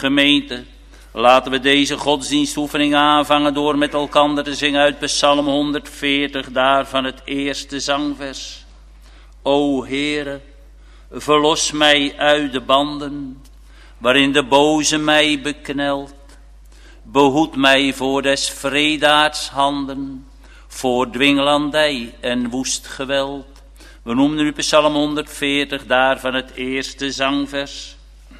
Gemeente, laten we deze godsdienstoefening aanvangen door met elkaar te zingen uit Psalm 140, daarvan het eerste zangvers. O Heere, verlos mij uit de banden, waarin de boze mij beknelt. Behoed mij voor des vredaards handen, voor dwinglandij en woest geweld. We noemen nu Psalm 140, daarvan het eerste zangvers.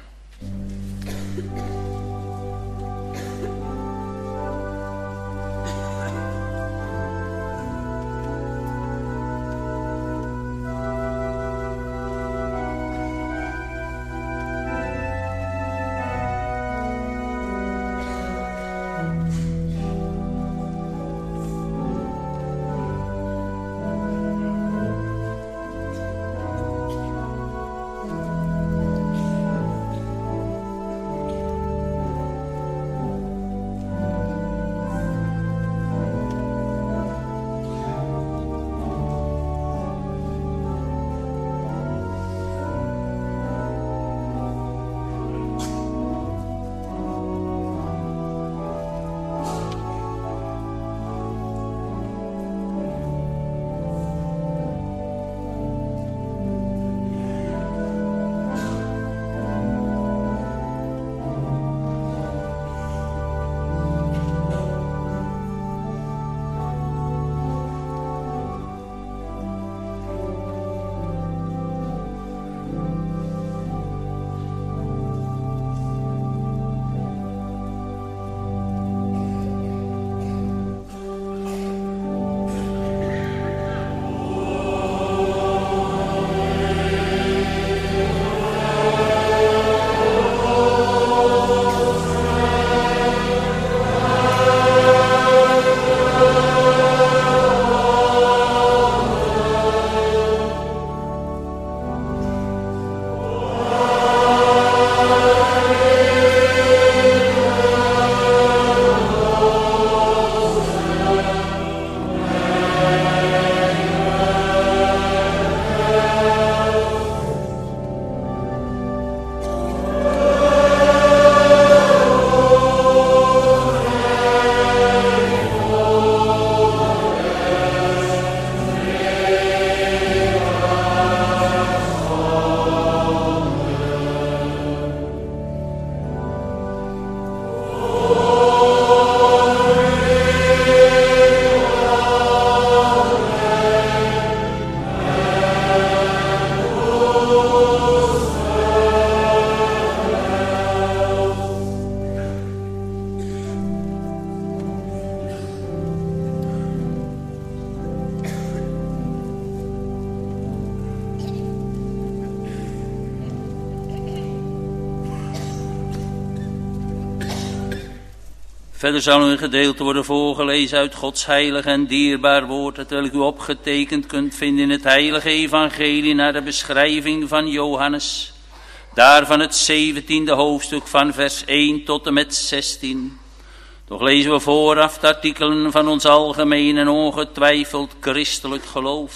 Verder zal u een gedeelte worden voorgelezen uit Gods heilig en dierbaar woord, hetwelk u opgetekend kunt vinden in het heilige evangelie naar de beschrijving van Johannes. Daarvan het 17e hoofdstuk van vers 1 tot en met 16. Toch lezen we vooraf de artikelen van ons algemeen en ongetwijfeld christelijk geloof.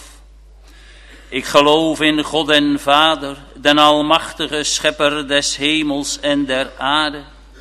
Ik geloof in God en Vader, den almachtige schepper des hemels en der aarde.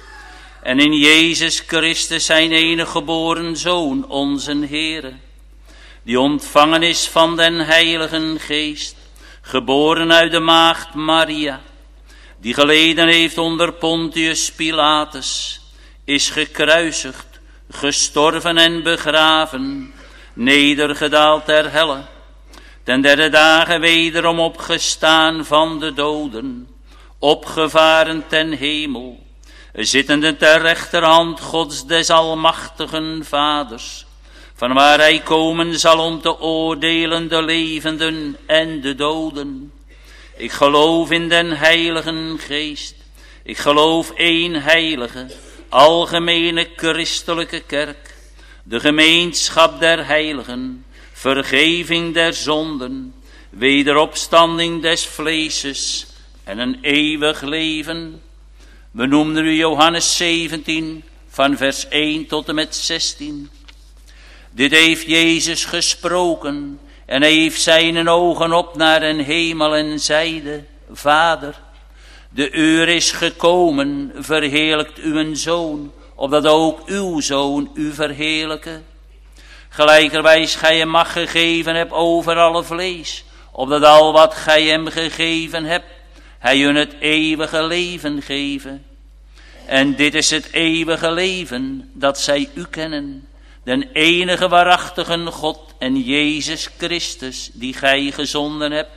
En in Jezus Christus zijn enige geboren Zoon, onze Heere, die ontvangen is van den Heiligen Geest, geboren uit de maagd Maria, die geleden heeft onder Pontius Pilatus, is gekruisigd, gestorven en begraven, nedergedaald ter helle, ten derde dagen wederom opgestaan van de doden, opgevaren ten hemel, zittende ter rechterhand Gods des almachtigen Vaders, van waar hij komen zal om te oordelen de levenden en de doden. Ik geloof in den Heiligen Geest. Ik geloof één heilige, algemene christelijke kerk, de gemeenschap der heiligen, vergeving der zonden, wederopstanding des vleeses en een eeuwig leven. We noemden u Johannes 17 van vers 1 tot en met 16. Dit heeft Jezus gesproken en hij heeft zijn ogen op naar den hemel en zeide: Vader, De uur is gekomen, verheerlijkt uw Zoon, opdat ook uw Zoon u verheerlijke. Gelijkerwijs gij hem macht gegeven hebt over alle vlees, opdat al wat gij hem gegeven hebt, hij hun het eeuwige leven geven. En dit is het eeuwige leven, dat zij u kennen, den enige waarachtige God en Jezus Christus, die gij gezonden hebt.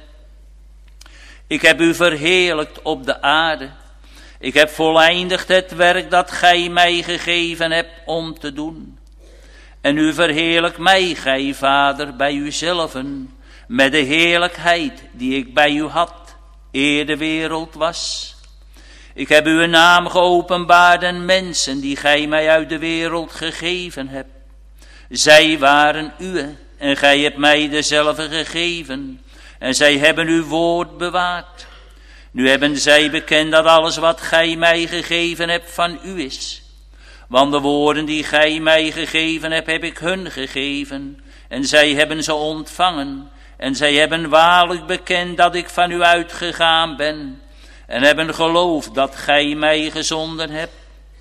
Ik heb u verheerlijkt op de aarde. Ik heb voleindigd het werk dat gij mij gegeven hebt om te doen. En u verheerlijkt mij, gij Vader, bij uzelven, met de heerlijkheid die ik bij u had, eer de wereld was. Ik heb uw naam geopenbaard aan mensen die gij mij uit de wereld gegeven hebt. Zij waren uwe en gij hebt mij dezelfde gegeven en zij hebben uw woord bewaard. Nu hebben zij bekend dat alles wat gij mij gegeven hebt van u is. Want de woorden die gij mij gegeven hebt, heb ik hun gegeven en zij hebben ze ontvangen. En zij hebben waarlijk bekend dat ik van u uitgegaan ben en hebben geloofd dat gij mij gezonden hebt.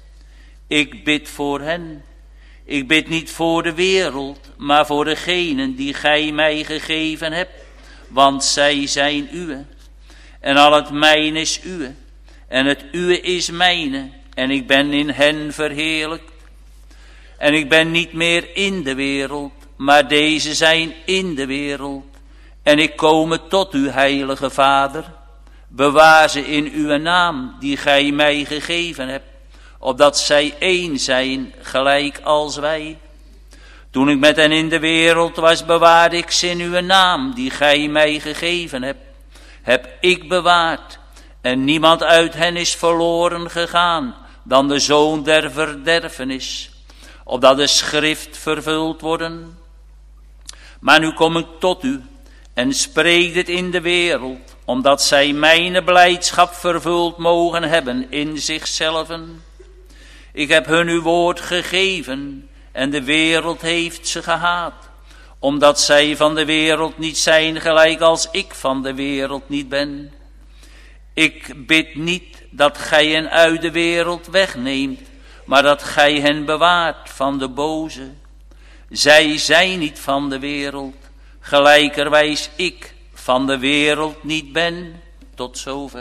Ik bid voor hen. Ik bid niet voor de wereld, maar voor degenen die gij mij gegeven hebt, want zij zijn uwe. En al het mijne is uwe, en het uwe is mijne, en ik ben in hen verheerlijkt. En ik ben niet meer in de wereld, maar deze zijn in de wereld. En ik kom tot u, heilige Vader. Bewaar ze in uw naam, die gij mij gegeven hebt, opdat zij één zijn, gelijk als wij. Toen ik met hen in de wereld was, bewaarde ik ze in uw naam, die gij mij gegeven hebt. Heb ik bewaard, en niemand uit hen is verloren gegaan, dan de zoon der verderfenis, opdat de schrift vervuld worden. Maar nu kom ik tot u, en spreek dit in de wereld, omdat zij mijn blijdschap vervuld mogen hebben in zichzelven. Ik heb hun uw woord gegeven, en de wereld heeft ze gehaat, omdat zij van de wereld niet zijn, gelijk als ik van de wereld niet ben. Ik bid niet dat gij hen uit de wereld wegneemt, maar dat gij hen bewaart van de boze. Zij zijn niet van de wereld, gelijkerwijs ik van de wereld niet ben. Tot zover.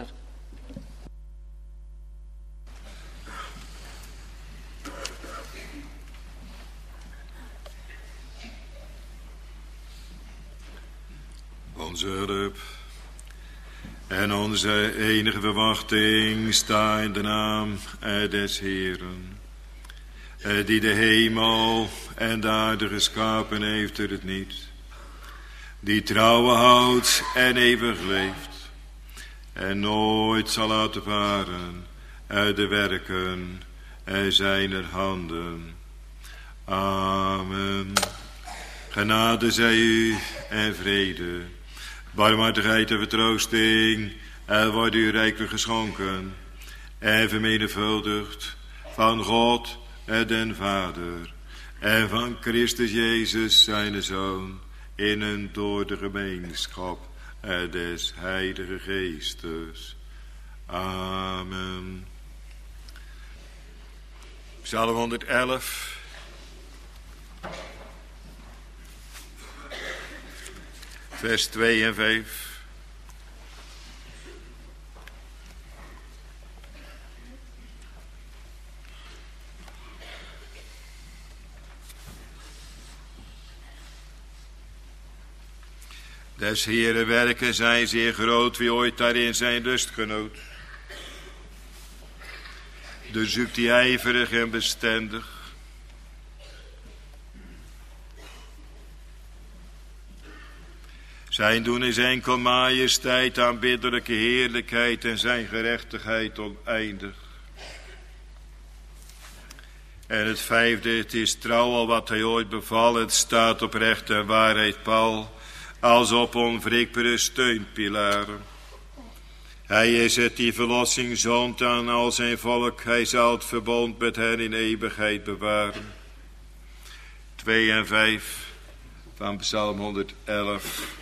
Onze hulp en onze enige verwachting staat in de naam des Heeren, die de hemel en de aarde geschapen heeft door het niet, die trouwen houdt en eeuwig leeft, en nooit zal laten varen uit de werken zijner handen. Amen. Genade zij u en vrede, barmhartigheid en vertroosting, wordt u rijkelijk geschonken en vermenigvuldigd van God den Vader en van Christus Jezus zijn Zoon, in en door de gemeenschap des Heilige Geestes. Amen. Psalm 111. Vers 2 en 5. Des Heeren werken zijn zeer groot, wie ooit daarin zijn rust genoot. Dus zoekt hij ijverig en bestendig. Zijn doen is enkel majesteit, aanbiddelijke heerlijkheid en zijn gerechtigheid oneindig. En het vijfde, het is trouw al wat hij ooit beval, het staat op recht en waarheid pal, als op onwrikbare steunpilaren. Hij is het die verlossing zond aan al zijn volk, hij zal het verbond met hen in eeuwigheid bewaren. 2 en 5 van Psalm 111.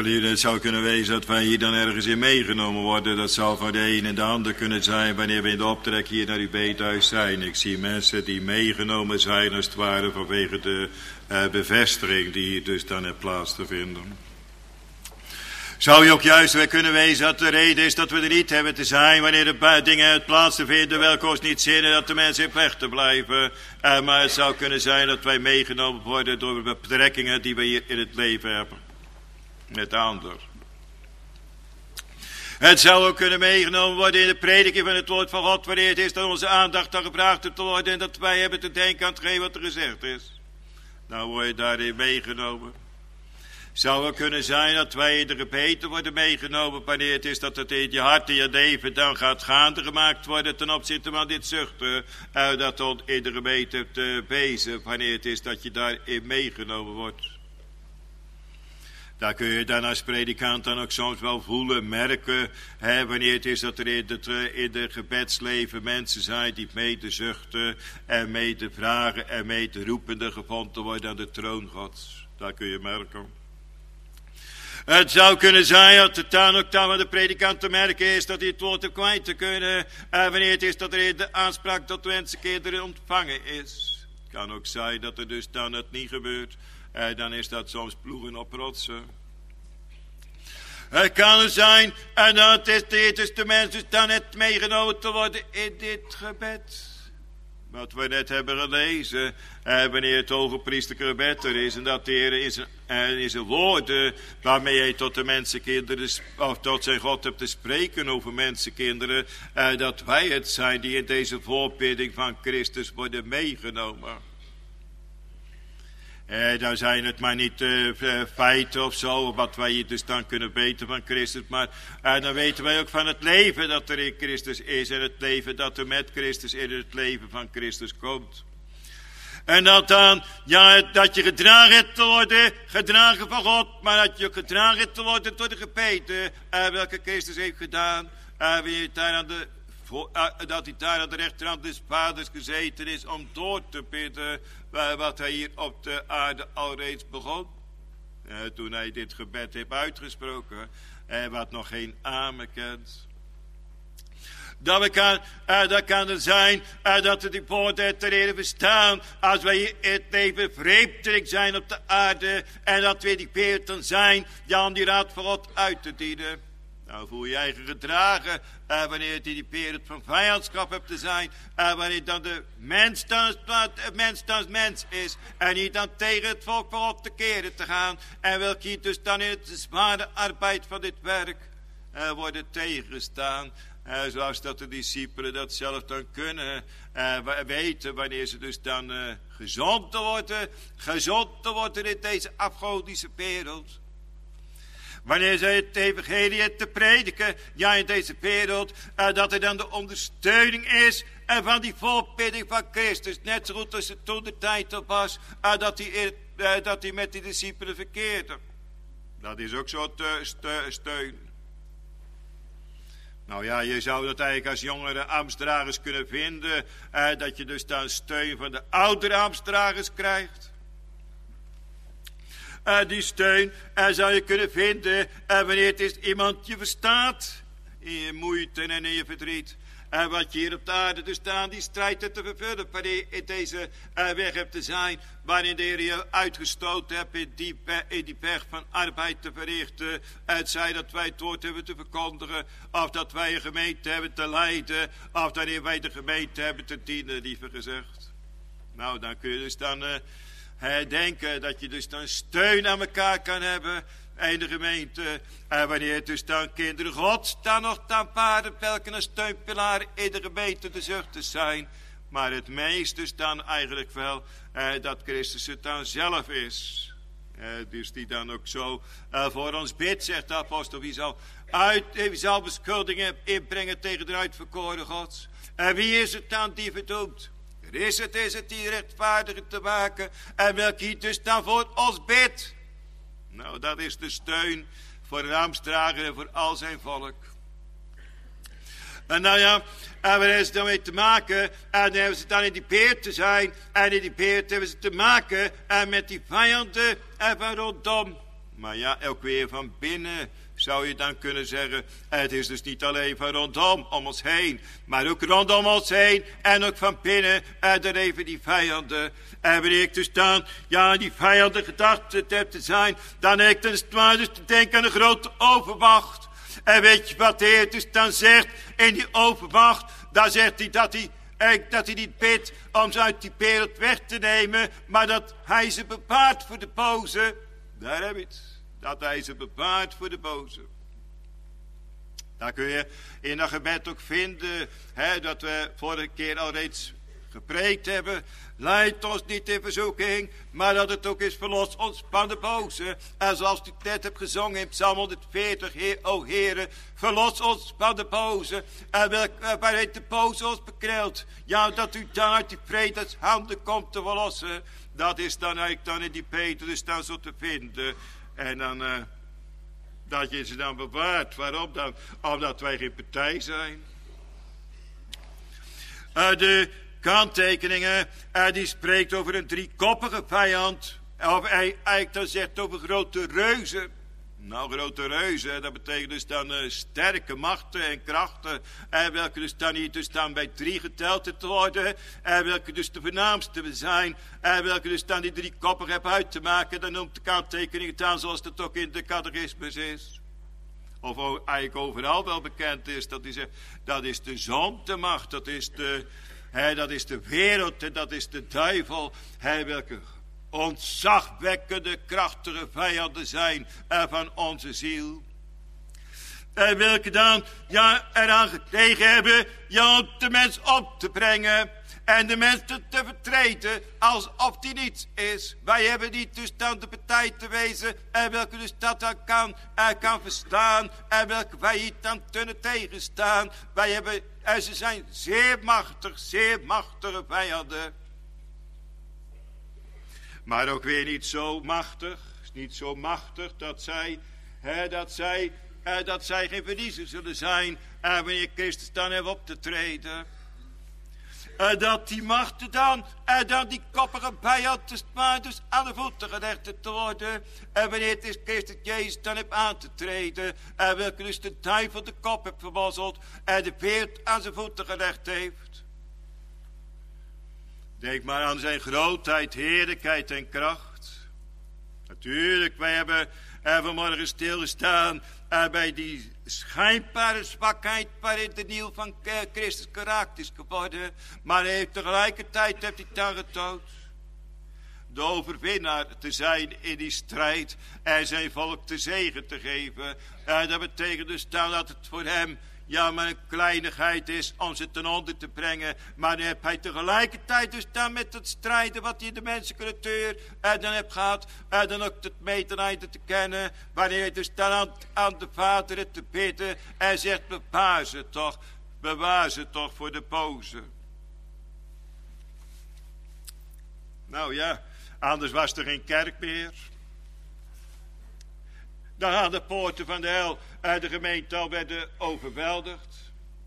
geliefden, het zou kunnen wezen dat wij hier dan ergens in meegenomen worden. Dat zou van de een en de ander kunnen zijn wanneer we in de optrek hier naar uw bedehuis zijn. Ik zie mensen die meegenomen zijn als het ware vanwege de bevestiging die hier dus dan heeft plaats te vinden. Zou je ook juist weer kunnen wezen dat de reden is dat we er niet hebben te zijn wanneer de dingen uit plaats te vinden welke ons niet zinnen dat de mensen heeft weg te blijven. Maar het zou kunnen zijn dat wij meegenomen worden door de betrekkingen die we hier in het leven hebben. Met de ander. Het zou ook kunnen meegenomen worden in de prediking van het woord van God wanneer het is dat onze aandacht dan gevraagd te worden en dat wij hebben te denken aan hetgeen wat er gezegd is. Nou word je daarin meegenomen. Zou het kunnen zijn dat wij in de gebeten worden meegenomen wanneer het is dat het in je hart en je leven dan gaat gaande gemaakt worden ten opzichte van dit zuchten. Dat dan in de gemeente te bezig wanneer het is dat je daarin meegenomen wordt. Daar kun je dan als predikant dan ook soms wel voelen, merken, wanneer het is dat er in de gebedsleven mensen zijn die mee te zuchten en mee te vragen en mee te roepende gevonden worden aan de troon Gods. Daar kun je merken. Het zou kunnen zijn dat het dan ook van de predikant te merken is dat hij het woord heeft kwijt te kunnen. Wanneer het is dat er in de aanspraak tot wensenkinderen ontvangen is. Het kan ook zijn dat er dus dan het niet gebeurt. Dan is dat soms ploegen op rotsen. Het kan zijn en dat is de mens dus dan net meegenomen te worden in dit gebed. Wat we net hebben gelezen, wanneer het hoge priesterlijke gebed er is en dat de Heer in zijn woorden waarmee hij tot de mensenkinderen of tot zijn God hebt te spreken over mensenkinderen, dat wij het zijn die in deze voorbidding van Christus worden meegenomen. Dan zijn het maar niet feiten of zo, wat wij hier dus dan kunnen weten van Christus. Maar dan weten wij ook van het leven dat er in Christus is. En het leven dat er met Christus in het leven van Christus komt. En dat dan, ja, dat je gedragen hebt te worden, gedragen van God. Maar dat je ook gedragen hebt te worden door de gebeden, welke Christus heeft gedaan. Dat hij daar aan de rechterhand des vaders gezeten is om door te bidden wat hij hier op de aarde alreeds begon. Toen hij dit gebed heeft uitgesproken, wat nog geen amen kent. Dat kan er zijn dat we die woorden te leren verstaan als wij in het leven vreemdeling zijn op de aarde en dat we die beelden zijn om die raad van God uit te dienen. Nou, voel je eigen gedragen wanneer je die periode van vijandschap hebt te zijn. Wanneer dan de mens dan mens is. En niet dan tegen het volk van God te keren te gaan. En welke hier dus dan in de zware arbeid van dit werk worden tegenstaan. Zoals dat de discipelen dat zelf dan kunnen weten. Wanneer ze dus dan gezond te worden in deze afgodische wereld. Wanneer zij het evangelie te prediken, ja in deze wereld, dat er dan de ondersteuning is van die voorbidding van Christus. Net zo goed als het toen de tijd op was, dat hij met die discipelen verkeerde. Dat is ook zo'n steun. Nou ja, je zou dat eigenlijk als jongere ambtsdragers kunnen vinden, dat je dus dan steun van de oudere ambtsdragers krijgt. Die steun zou je kunnen vinden wanneer het is iemand je verstaat in je moeite en in je verdriet. Wat je hier op de aarde dus staan, die strijd te vervullen wanneer je in deze weg hebt te zijn. Waarin de Heer je uitgestoten hebt in die weg van arbeid te verrichten. Het zij dat wij het woord hebben te verkondigen. Of dat wij een gemeente hebben te leiden. Of dat wij de gemeente hebben te dienen, liever gezegd. Nou, dan kun je dus dan denken dat je dus dan steun aan elkaar kan hebben in de gemeente. En wanneer het dus dan kinderen Gods dan nog dan paarden, welke een steunpilaar in de gemeente de zuchten zijn. Maar het meest dus dan eigenlijk wel dat Christus het dan zelf is. Dus die dan ook zo voor ons bidt, zegt de apostel. Wie zal beschuldigingen inbrengen tegen de uitverkoren Gods? En wie is het dan die verdoemt? Is het die rechtvaardiger te maken en welke hij dus dan voor ons bidt. Nou, dat is de steun voor de ambtsdrager en voor al zijn volk. En nou ja, en waar hebben ze dan mee te maken? En dan hebben ze dan in die peert te zijn. En in die peert hebben ze te maken met die vijanden en van rondom. Maar ja, ook weer van binnen zou je dan kunnen zeggen. Het is dus niet alleen van rondom om ons heen, maar ook rondom ons heen en ook van binnen. Er even die vijanden. En wanneer ik dus dan, ja, die vijanden gedachten heb te zijn, dan heb ik dus te denken aan de grote overmacht. En weet je wat de Heer dus dan zegt in die overmacht? Dan zegt hij dat hij niet bidt om ze uit die wereld weg te nemen, maar dat hij ze bewaart voor de boze. Daar heb je het. Dat hij ze bewaart voor de boze. Daar kun je in dat gebed ook vinden, dat we vorige keer al reeds gepreekt hebben. Leid ons niet in verzoeking, maar dat het ook is verlos ons van de boze. En zoals ik net heb gezongen in Psalm 140, o Heere, verlos ons van de boze. En waar heeft de boze ons bekneld? Ja, dat u daar uit die vredens handen komt te verlossen. Dat is dan eigenlijk dan in die Petrus dan zo te vinden. En dan dat je ze dan bewaart. Waarom dan? Omdat wij geen partij zijn. De kanttekeningen, die spreekt over een driekoppige vijand. Of hij eigenlijk dan zegt over grote reuzen. Nou, grote reuzen, dat betekent dus dan sterke machten en krachten. En welke dus dan niet dus dan bij 3 geteld te worden. En welke dus de voornaamste zijn. En welke dus dan die driekoppig hebben uit te maken. Dan noemt de kanttekening het aan zoals het ook in de catechismus is. Of eigenlijk overal wel bekend is. Dat is de zondemacht. Dat is de wereld en dat is de duivel. Welke ontzagwekkende, krachtige vijanden zijn van onze ziel. En welke dan eraan gekregen hebben om de mens op te brengen en de mens te vertreten alsof die niets is. Wij hebben niet dus dan de partij te wezen en welke dus dat dan kan verstaan en welke wij hier dan kunnen tegenstaan. En ze zijn zeer machtige vijanden. Maar ook weer niet zo machtig dat zij geen verliezer zullen zijn wanneer Christus dan heeft op te treden. Dat die machten dan die koppige vijand dus aan de voeten gelegd te worden. En wanneer het is Christus Jezus dan heeft aan te treden. En welke dus de duivel de kop heeft vermozzeld en de wereld aan zijn voeten gelegd heeft. Denk maar aan zijn grootheid, heerlijkheid en kracht. Natuurlijk, wij hebben vanmorgen stilgestaan bij die schijnbare zwakheid waarin de nieuw van Christus geraakt is geworden. Maar tegelijkertijd heeft hij dan getoond de overwinnaar te zijn in die strijd en zijn volk de zegen te geven. Dat betekent dus dan dat het voor hem maar een kleinigheid is om ze ten onder te brengen. Maar dan heb hij tegelijkertijd dus dan met het strijden wat hij in de menselijke natuur dan heeft gehad. Dan ook het metereinde te kennen. Wanneer hij dus dan aan de Vader het te bidden. En zegt bewaar ze toch voor de boze. Nou ja, anders was er geen kerk meer. Dan gaan de poorten van de hel de gemeente al werden overweldigd.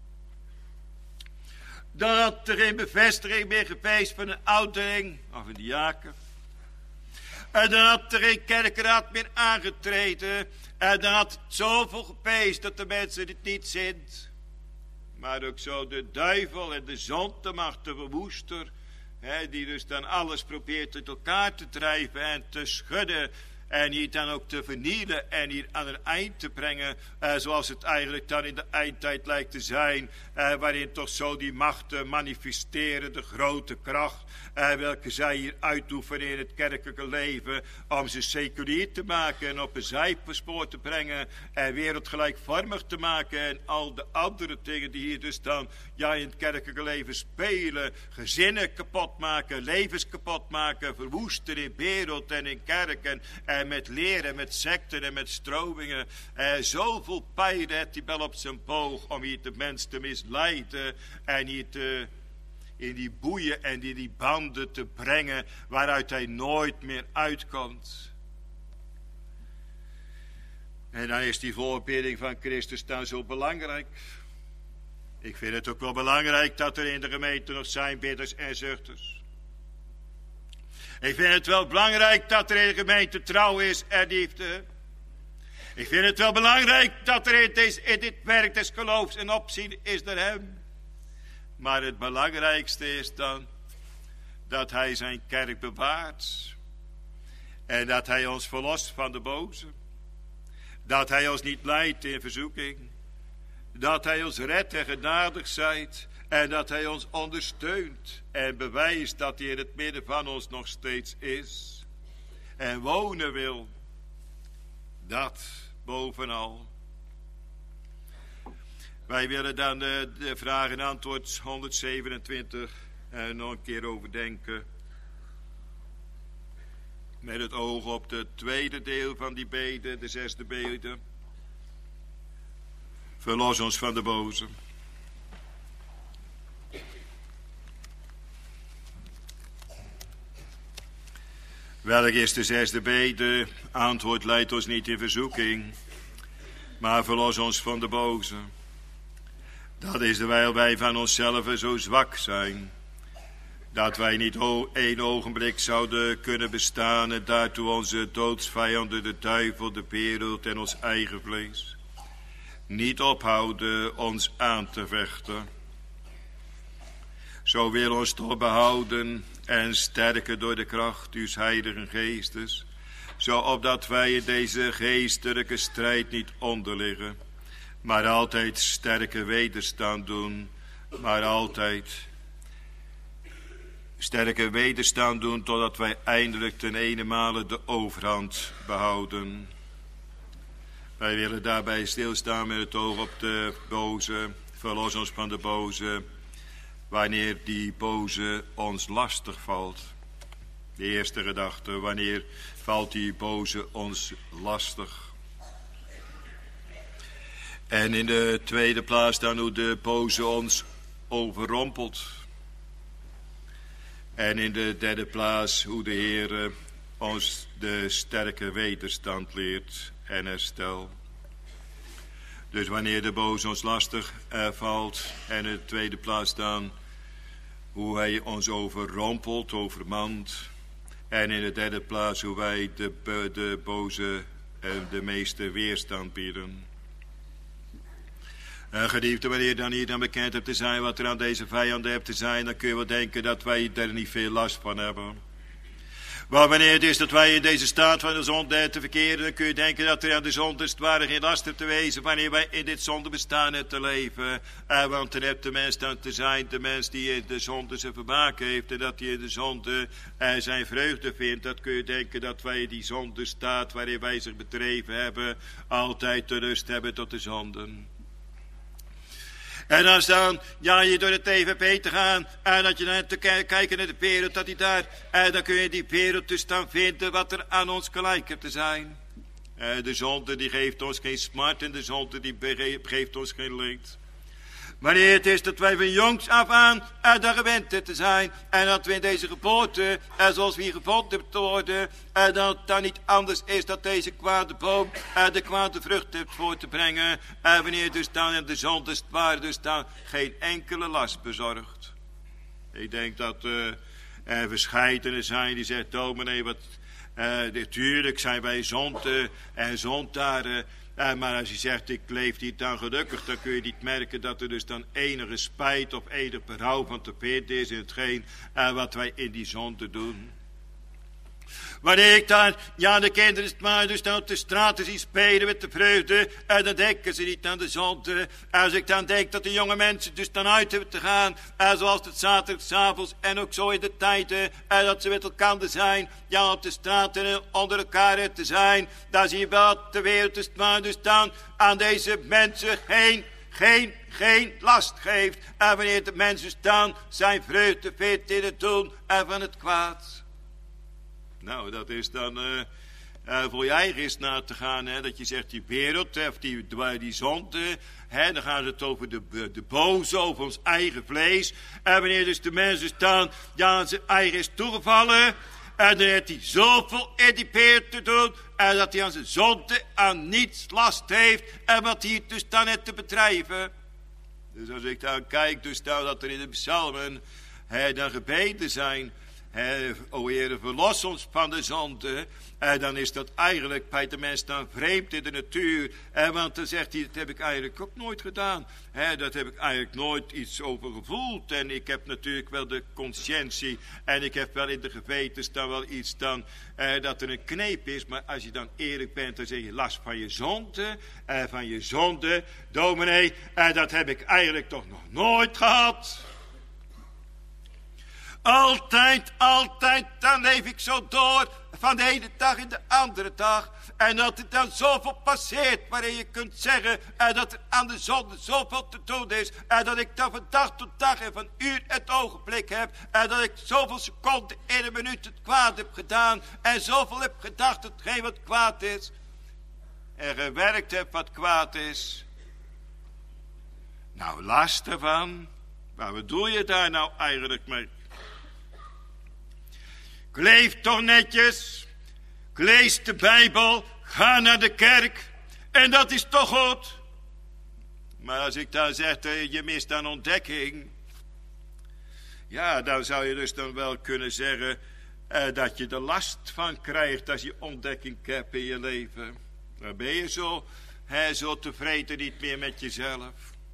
Dan had er geen bevestiging meer geweest van een ouderling of een diaken. En dan had er geen kerkraad meer aangetreden. En dan had het zoveel gepeest dat de mensen het niet zint. Maar ook zo de duivel en de zondemacht, de verwoester. Die dus dan alles probeert uit elkaar te drijven en te schudden. En hier dan ook te vernielen en hier aan een eind te brengen. Zoals het eigenlijk dan in de eindtijd lijkt te zijn. Waarin toch zo die machten manifesteren. De grote kracht. Welke zij hier uitoefenen in het kerkelijke leven. Om ze seculier te maken en op een zijspoor te brengen. En wereldgelijkvormig te maken. En al de andere dingen die hier dus dan in het kerkelijke leven spelen. Gezinnen kapot maken. Levens kapot maken. Verwoesten in wereld en in kerk. En met leren, met secten en met stromingen. Zoveel pijlen heeft hij wel op zijn boog om hier de mens te misleiden. En hier in die boeien en in die banden te brengen waaruit hij nooit meer uitkomt. En dan is die voorbidding van Christus dan zo belangrijk. Ik vind het ook wel belangrijk dat er in de gemeente nog zijn bidders en zuchters. Ik vind het wel belangrijk dat er in de gemeente trouw is en liefde. Ik vind het wel belangrijk dat er in dit werk des geloofs een opzien is naar hem. Maar het belangrijkste is dan dat hij zijn kerk bewaart. En dat hij ons verlost van de boze. Dat hij ons niet leidt in verzoeking. Dat hij ons redt en genadig zijt. En dat hij ons ondersteunt en bewijst dat hij in het midden van ons nog steeds is. En wonen wil. Dat bovenal. Wij willen dan de vraag en antwoord 127 nog een keer overdenken. Met het oog op het tweede deel van die bede, de 6e bede. Verlos ons van de boze. Welk is de 6e bede? Antwoord: leidt ons niet in verzoeking, maar verlos ons van de boze. Dat is terwijl wij van onszelf zo zwak zijn, dat wij niet één ogenblik zouden kunnen bestaan en daartoe onze doodsvijanden, de duivel, de wereld en ons eigen vlees, niet ophouden ons aan te vechten. Zo wil ons toch behouden en sterken door de kracht uws heiligen geestes, zo opdat wij in deze geestelijke strijd niet onderliggen, maar altijd sterke wederstand doen, totdat wij eindelijk ten enemale de overhand behouden. Wij willen daarbij stilstaan met het oog op de boze. Verlos ons van de boze, wanneer die boze ons lastig valt. De eerste gedachte: wanneer valt die boze ons lastig? En in de tweede plaats dan hoe de boze ons overrompelt. En in de derde plaats hoe de Heer ons de sterke wederstand leert en herstel. Dus wanneer de boze ons lastig valt, en in de tweede plaats dan hoe hij ons overrompelt, overmand. En in de derde plaats hoe wij de boze de meeste weerstand bieden. Geliefde, wanneer dan hier dan bekend hebt te zijn wat er aan deze vijanden hebt te zijn, dan kun je wel denken dat wij er niet veel last van hebben. Maar wanneer het is dat wij in deze staat van de zonde te verkeren, dan kun je denken dat er aan de zonde als het ware geen last hebt te wezen, wanneer wij in dit zonde bestaan hebt te leven. Want dan hebt de mens dan te zijn, de mens die in de zonde zijn vermaak heeft en dat hij in de zonde zijn vreugde vindt. Dat kun je denken dat wij in die zonde staat waarin wij zich bedreven hebben, altijd de rust hebben tot de zonden. En als dan je door de TVP te gaan en dat je dan te kijken naar de wereld, dat die daar, dan kun je die wereld dus dan vinden wat er aan ons gelijk hebt te zijn. De zonde die geeft ons geen smart en de zonde die geeft ons geen leed. Wanneer het is dat wij van jongs af aan daar gewend te zijn en dat we in deze geboorte, zoals we hier gevonden te worden, dat het dan niet anders is dat deze kwade boom de kwade vrucht heeft voor te brengen. Wanneer dus dan in de zonde is waar dus dan geen enkele last bezorgt. Ik denk dat er verscheidenen zijn die zegt: dominee, wat natuurlijk zijn wij zonde en zondaren. Maar als je zegt: ik leef niet dan gelukkig, dan kun je niet merken dat er dus dan enige spijt of enig berouw van te vinden is in hetgeen wat wij in die zonde doen. Wanneer ik dan, de kinderen maar dus dan op de straten zie spelen met de vreugde, dan denken ze niet aan de zonde. Als ik dan denk dat de jonge mensen dus dan uit hebben te gaan, zoals het zaterdagavond en ook zo in de tijden, dat ze met elkaar zijn, op de straten onder elkaar te zijn, dan zie je wel dat de wereld dus maar dus dan aan deze mensen geen last geeft. En wanneer de mens dus dan zijn vreugde vindt in het doen van het kwaad. Nou, dat is dan voor je eigen is na te gaan. Hè, dat je zegt die wereld, of die zonde. Hè, dan gaat het over de boze, over ons eigen vlees. En wanneer dus de mens dus dan aan zijn eigen is toegevallen. En dan heeft hij zoveel in die wereld te doen. En dat hij aan zijn zonde aan niets last heeft. En wat hij dus dan heeft te bedrijven. Dus als ik dan kijk, dus dan dat er in de psalmen dan gebeden zijn. O Heere, verlos ons van de zonde. Dan is dat eigenlijk bij de mens dan vreemd in de natuur. Want dan zegt hij, dat heb ik eigenlijk ook nooit gedaan. Dat heb ik eigenlijk nooit iets over gevoeld. En ik heb natuurlijk wel de conscientie. En ik heb wel in de gewetens dan wel iets dan, dat er een kneep is. Maar als je dan eerlijk bent, dan zeg je last van je zonde. Van je zonde, dominee. Dat heb ik eigenlijk toch nog nooit gehad. Altijd, dan leef ik zo door, van de ene dag in de andere dag. En dat er dan zoveel passeert, waarin je kunt zeggen dat er aan de zonde zoveel te doen is. En dat ik dan van dag tot dag en van uur het ogenblik heb. En dat ik zoveel seconden in een minuut het kwaad heb gedaan. En zoveel heb gedacht hetgeen wat kwaad is. En gewerkt heb wat kwaad is. Nou, last ervan. Maar wat doe je daar nou eigenlijk mee? Leef toch netjes, lees de Bijbel, ga naar de kerk en dat is toch goed. Maar als ik dan zeg, je mist dan ontdekking, ja, dan zou je dus dan wel kunnen zeggen dat je er last van krijgt als je ontdekking hebt in je leven. Dan ben je zo tevreden niet meer met jezelf.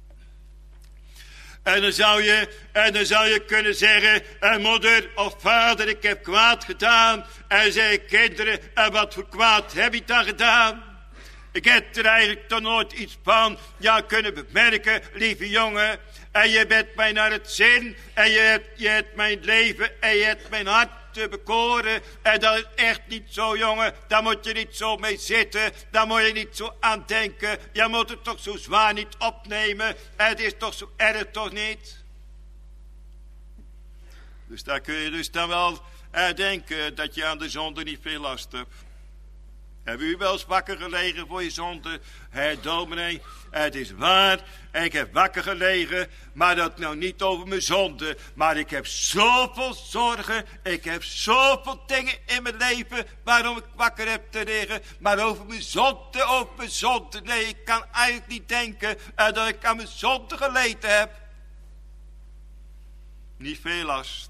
En dan zou je kunnen zeggen, moeder of vader, ik heb kwaad gedaan. En zei kinderen, en wat voor kwaad heb je dan gedaan? Ik heb er eigenlijk toch nooit iets van kunnen bemerken, lieve jongen. En je bent mij naar het zin, en je hebt mijn leven, en je hebt mijn hart te bekoren. En dat is echt niet zo, jongen. Daar moet je niet zo mee zitten. Daar moet je niet zo aan denken. Je moet het toch zo zwaar niet opnemen. Het is toch zo erg, toch niet? Dus daar kun je dus dan wel denken dat je aan de zonde niet veel last hebt. Hebben u wel eens wakker gelegen voor je zonde? Dominee, het is waar. Ik heb wakker gelegen, maar dat nou niet over mijn zonde. Maar ik heb zoveel zorgen. Ik heb zoveel dingen in mijn leven waarom ik wakker heb te liggen. Maar over mijn zonde. Nee, ik kan eigenlijk niet denken dat ik aan mijn zonde geleden heb. Niet veel last.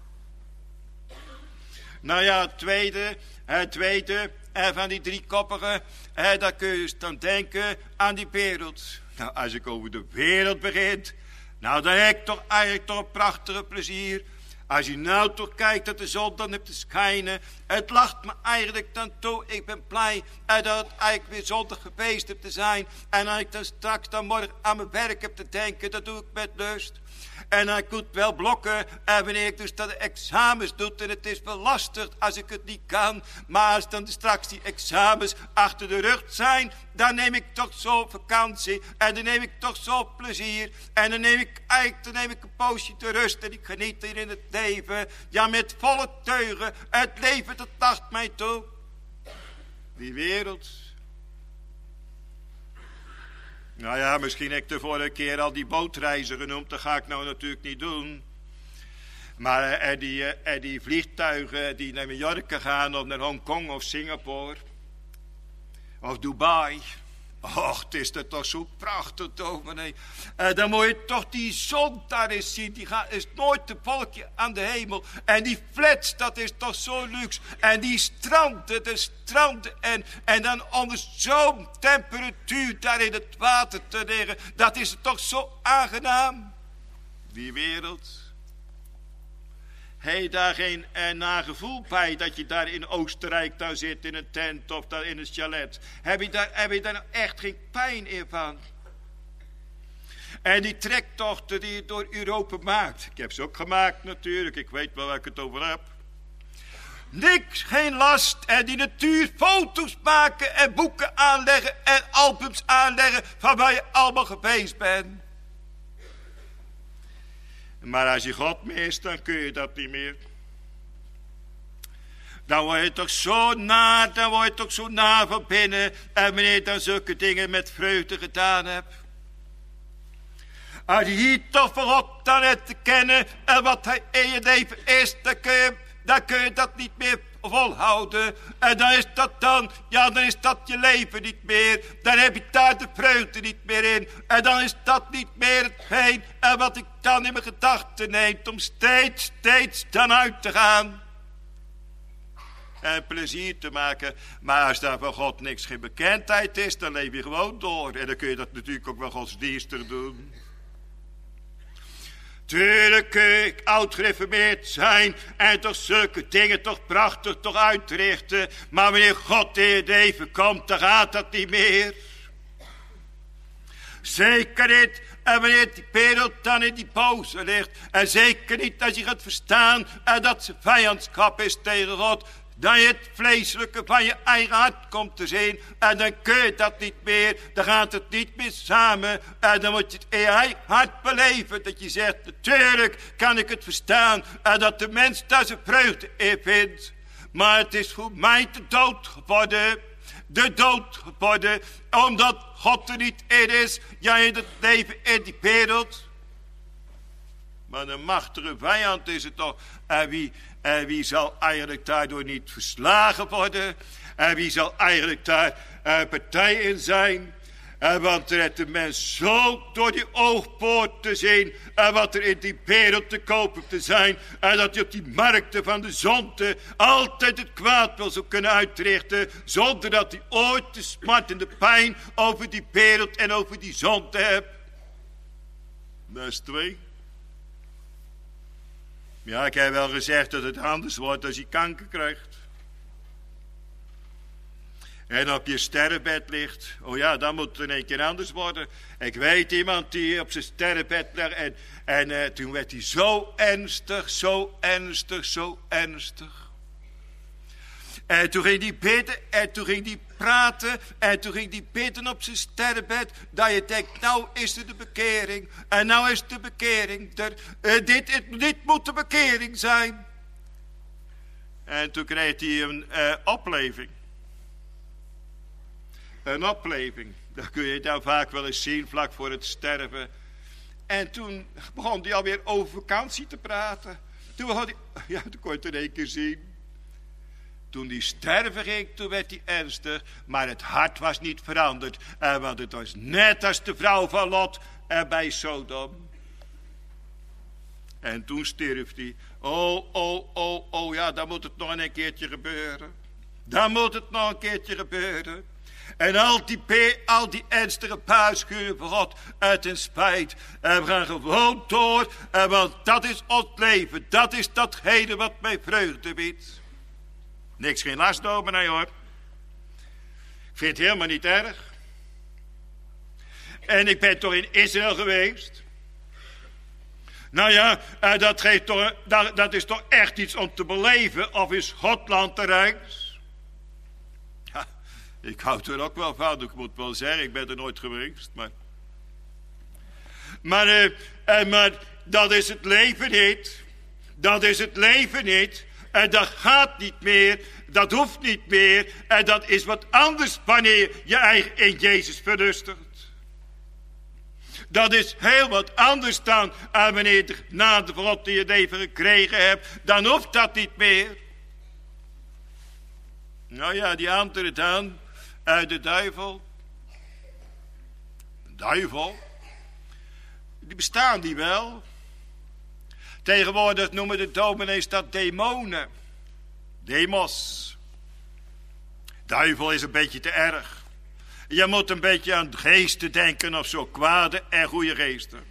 Nou ja, het tweede... En van die driekoppigen, daar kun je dus dan denken aan die wereld. Nou, als ik over de wereld begin, nou, dan heb ik toch eigenlijk toch een prachtige plezier. Als je nou toch kijkt dat de zon dan hebt te schijnen, het lacht me eigenlijk dan toe. Ik ben blij dat het eigenlijk weer zondag geweest heb te zijn. En als ik dan straks dan morgen aan mijn werk heb te denken, dat doe ik met lust. En ik moet wel blokken wanneer ik dus dat de examens doe. En het is wel lastig als ik het niet kan. Maar als dan straks die examens achter de rug zijn, dan neem ik toch zo vakantie. En dan neem ik toch zo plezier. En dan neem ik een poosje te rust. En ik geniet hier in het leven. Ja, met volle teugen. Het leven, dat lacht mij toe. Die wereld. Nou ja, misschien heb ik de vorige keer al die bootreizen genoemd. Dat ga ik nou natuurlijk niet doen. Maar die vliegtuigen die naar Mallorca gaan of naar Hongkong of Singapore. Of Dubai. Och, het is er toch zo prachtig, dominee. Dan moet je toch die zon daar eens zien. Die is nooit een wolkje aan de hemel. En die flats, dat is toch zo luxe. En die stranden, de stranden. En dan onder zo'n temperatuur daar in het water te liggen. Dat is toch zo aangenaam. Die wereld. Heb je daar geen nagevoel bij dat je daar in Oostenrijk daar zit in een tent of daar in een chalet? Heb je daar nou echt geen pijn in van? En die trektochten die je door Europa maakt. Ik heb ze ook gemaakt natuurlijk, ik weet wel waar ik het over heb. Niks, geen last. En die natuur foto's maken en boeken aanleggen en albums aanleggen van waar je allemaal geweest bent. Maar als je God mist, dan kun je dat niet meer. Dan word je toch zo naar van binnen. En wanneer je dan zulke dingen met vreugde gedaan hebt. Als je hier toch voor God dan hebt te kennen. En wat hij in je leven is, dan kun je dat niet meer volhouden. En dan is dat dan is dat je leven niet meer. Dan heb je daar de vreugde niet meer in. En dan is dat niet meer hetgeen en wat ik dan in mijn gedachten neemt om steeds dan uit te gaan. En plezier te maken. Maar als daar van God niks geen bekendheid is, dan leef je gewoon door. En dan kun je dat natuurlijk ook wel godsdienstig doen. Tuurlijk kun je oud gereformeerd zijn en toch zulke dingen toch prachtig toch uitrichten. Maar wanneer God in je leven komt, dan gaat dat niet meer. Zeker niet. En wanneer die wereld dan in die boze ligt. En zeker niet als je gaat verstaan en dat ze vijandschap is tegen God. Dan je het vleeselijke van je eigen hart komt te zien. En dan kun je dat niet meer. Dan gaat het niet meer samen. En dan moet je het in je eigen hart beleven. Dat je zegt, natuurlijk kan ik het verstaan. En dat de mens daar zijn vreugde in vindt. Maar het is voor mij de dood geworden. De dood geworden. Omdat God er niet in is. Ja, in het leven in die wereld. Maar een machtige vijand is het toch. En wie zal eigenlijk daardoor niet verslagen worden? En wie zal eigenlijk daar partij in zijn? Want er heeft de mens zo door die oogpoort te zien. En wat er in die wereld te kopen te zijn. En dat je op die markten van de zonde altijd het kwaad wil zo kunnen uitrichten. Zonder dat hij ooit de smart en de pijn over die wereld en over die zonde hebt. Dat is 2. Ja, ik heb wel gezegd dat het anders wordt als je kanker krijgt. En op je sterrenbed ligt. Oh ja, dan moet het in één keer anders worden. Ik weet iemand die op zijn sterrenbed lag. En toen werd hij zo ernstig. En toen ging hij bidden. En toen ging hij praten. En toen ging hij bidden op zijn sterrenbed. Dat je denkt, nou is er de bekering. En nou is de bekering er. Dit moet de bekering zijn. En toen kreeg hij een opleving. Een opleving. Dat kun je dan vaak wel eens zien, vlak voor het sterven. En toen begon hij alweer over vakantie te praten. Toen kon je het in één keer zien. Toen hij sterven ging, toen werd hij ernstig. Maar het hart was niet veranderd. Want het was net als de vrouw van Lot bij Sodom. En toen stierf hij. Oh, ja, dan moet het nog een keertje gebeuren. Dan moet het nog een keertje gebeuren. En al die ernstige waarschuwingen van God uit en spijt. En we gaan gewoon door. Want dat is ons leven. Dat is datgene wat mij vreugde biedt. Niks geen last over, nee hoor. Ik vind het helemaal niet erg. En ik ben toch in Israël geweest. Nou ja, dat is toch echt iets om te beleven. Of is Godland te reis? Ja, ik hou er ook wel van. Ik moet wel zeggen, ik ben er nooit geweest. Maar dat is het leven niet. Dat is het leven niet. En dat gaat niet meer. Dat hoeft niet meer. En dat is wat anders wanneer je eigen in Jezus verrustigt. Dat is heel wat anders dan wanneer je de genade van God in je leven gekregen hebt. Dan hoeft dat niet meer. Nou ja, die andere dan. De duivel. De duivel. Die bestaan die wel. Tegenwoordig noemen de dominees dat demonen. Demos. Duivel is een beetje te erg. Je moet een beetje aan geesten denken of zo, kwade en goede geesten.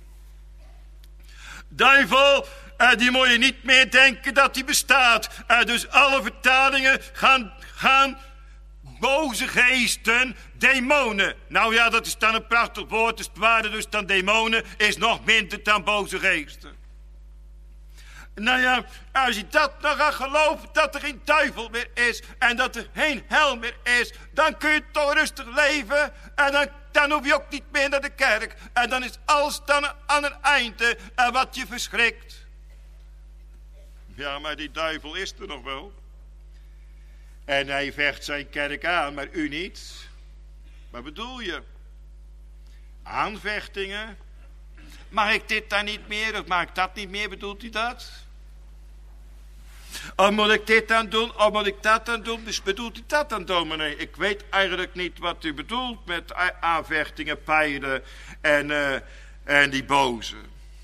Duivel, die moet je niet meer denken dat die bestaat. Dus alle vertalingen gaan boze geesten, demonen. Nou ja, dat is dan een prachtig woord, dus het waarde dus dan demonen is nog minder dan boze geesten. Nou ja, als je dat nog gaat geloven, dat er geen duivel meer is en dat er geen hel meer is, dan kun je toch rustig leven en dan hoef je ook niet meer naar de kerk. En dan is alles dan aan een einde en wat je verschrikt. Ja, maar die duivel is er nog wel. En hij vecht zijn kerk aan, maar u niet. Wat bedoel je? Aanvechtingen? Mag ik dit dan niet meer of mag ik dat niet meer, bedoelt u dat? Of moet ik dit dan doen, of moet ik dat dan doen? Dus bedoelt u dat dan, dominee? Ik weet eigenlijk niet wat u bedoelt met aanvechtingen, pijlen en die boze.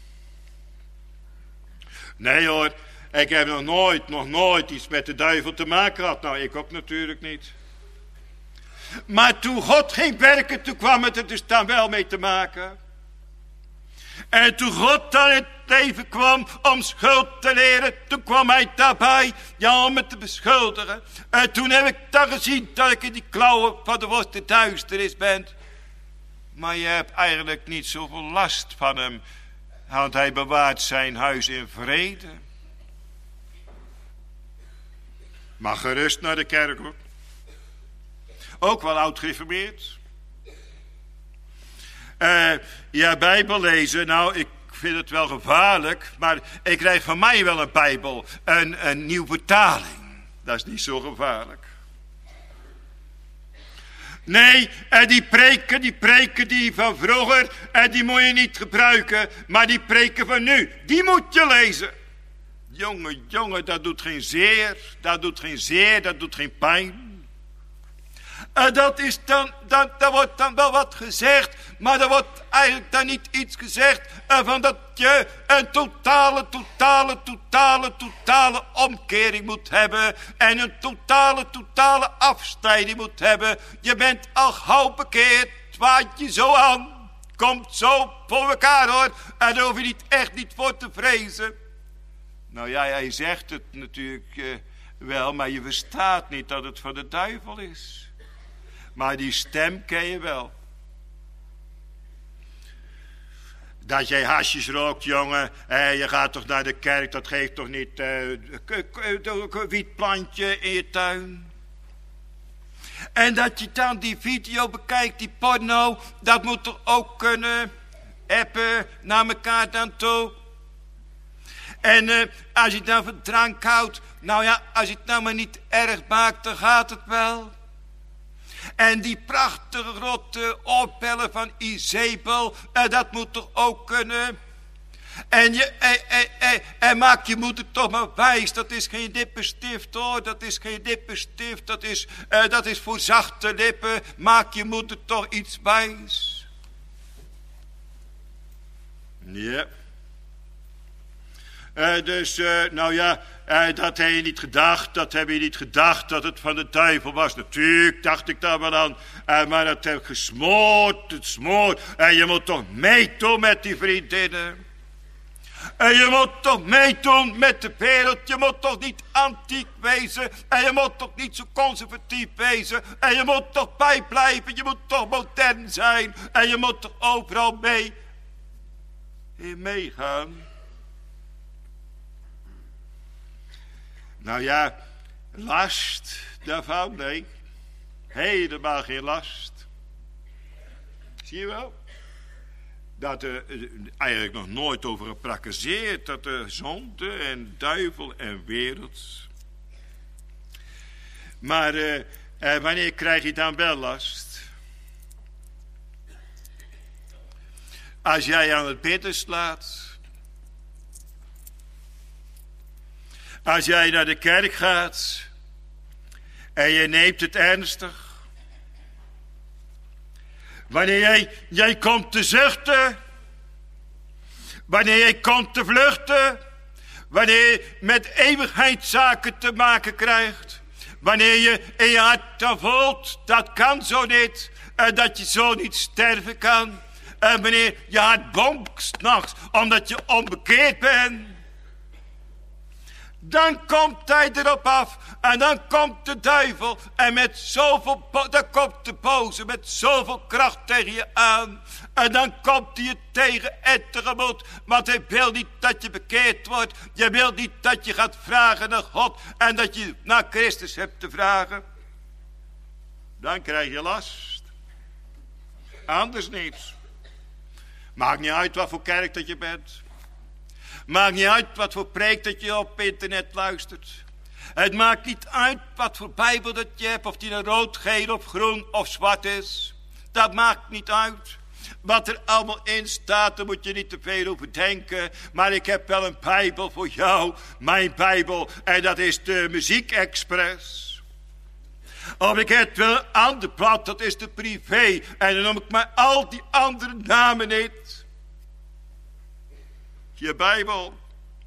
Nee hoor, ik heb nog nooit iets met de duivel te maken gehad. Nou, ik ook natuurlijk niet. Maar toen God ging werken, toen kwam het er dus dan wel mee te maken. En toen God dan in het leven kwam om schuld te leren, toen kwam hij daarbij, ja, om me te beschuldigen. En toen heb ik dan gezien dat ik in die klauwen van de worste duisternis ben. Maar je hebt eigenlijk niet zoveel last van hem, want hij bewaart zijn huis in vrede. Mag gerust naar de kerk hoor. Ook wel oud gereformeerd. Ja, Bijbel lezen, nou, ik vind het wel gevaarlijk, maar ik krijg van mij wel een Bijbel, een nieuwe vertaling. Dat is niet zo gevaarlijk. Nee, die preken die van vroeger, die moet je niet gebruiken, maar die preken van nu, die moet je lezen. Jongen, dat doet geen zeer, dat doet geen pijn. Dat wordt dan wel wat gezegd, maar er wordt eigenlijk dan niet iets gezegd van dat je een totale omkering moet hebben en een totale afscheiding moet hebben. Je bent al gauw bekeerd, waait je zo aan, komt zo voor elkaar hoor, en daar hoef je echt niet voor te vrezen. Nou ja, hij zegt het natuurlijk wel, maar je verstaat niet dat het van de duivel is. Maar die stem ken je wel. Dat jij hasjes rookt, jongen. Je gaat toch naar de kerk, dat geeft toch niet een wietplantje in je tuin. En dat je dan die video bekijkt, die porno, dat moet toch ook kunnen. Appen naar elkaar dan toe. En als je dan van drank houdt, nou ja, als je het nou maar niet erg maakt, dan gaat het wel. En die prachtige grote oorbellen van Izebel, dat moet toch ook kunnen. En maak je moeder toch maar wijs, dat is geen lippenstift hoor, dat is geen lippenstift, dat is voor zachte lippen. Maak je moeder toch iets wijs. Ja. Nou ja, dat heb je niet gedacht, dat het van de duivel was. Natuurlijk dacht ik daar wel aan, maar dat heb ik gesmoord. En je moet toch meedoen met die vriendinnen. En je moet toch meedoen met de wereld. Je moet toch niet antiek wezen. En je moet toch niet zo conservatief wezen. En je moet toch bijblijven. Je moet toch modern zijn. En je moet toch overal meegaan. Nou ja, last daarvan, nee. Helemaal geen last. Zie je wel? Dat er eigenlijk nog nooit over geprakkezeerd. Dat er zonde en duivel en wereld. Maar wanneer krijg je dan wel last? Als jij aan het bidden slaat. Als jij naar de kerk gaat en je neemt het ernstig. Wanneer jij komt te zuchten. Wanneer jij komt te vluchten. Wanneer je met eeuwigheidszaken te maken krijgt. Wanneer je in je hart dan voelt, dat kan zo niet. Dat je zo niet sterven kan. En wanneer je hart bonkt 's nachts omdat je onbekeerd bent. Dan komt hij erop af. En dan komt de duivel. En dan komt de boze met zoveel kracht tegen je aan. En dan komt hij je tegen en tegemoet. Want hij wil niet dat je bekeerd wordt. Je wil niet dat je gaat vragen naar God. En dat je naar Christus hebt te vragen. Dan krijg je last. Anders niet. Maakt niet uit wat voor kerk dat je bent. Maakt niet uit wat voor preek dat je op internet luistert. Het maakt niet uit wat voor Bijbel dat je hebt. Of die nou rood, geel of groen of zwart is. Dat maakt niet uit. Wat er allemaal in staat, daar moet je niet te veel over denken. Maar ik heb wel een Bijbel voor jou. Mijn Bijbel. En dat is de Muziekexpress. Of ik heb wel een ander blad, dat is de Privé. En dan noem ik maar al die andere namen niet. Je Bijbel.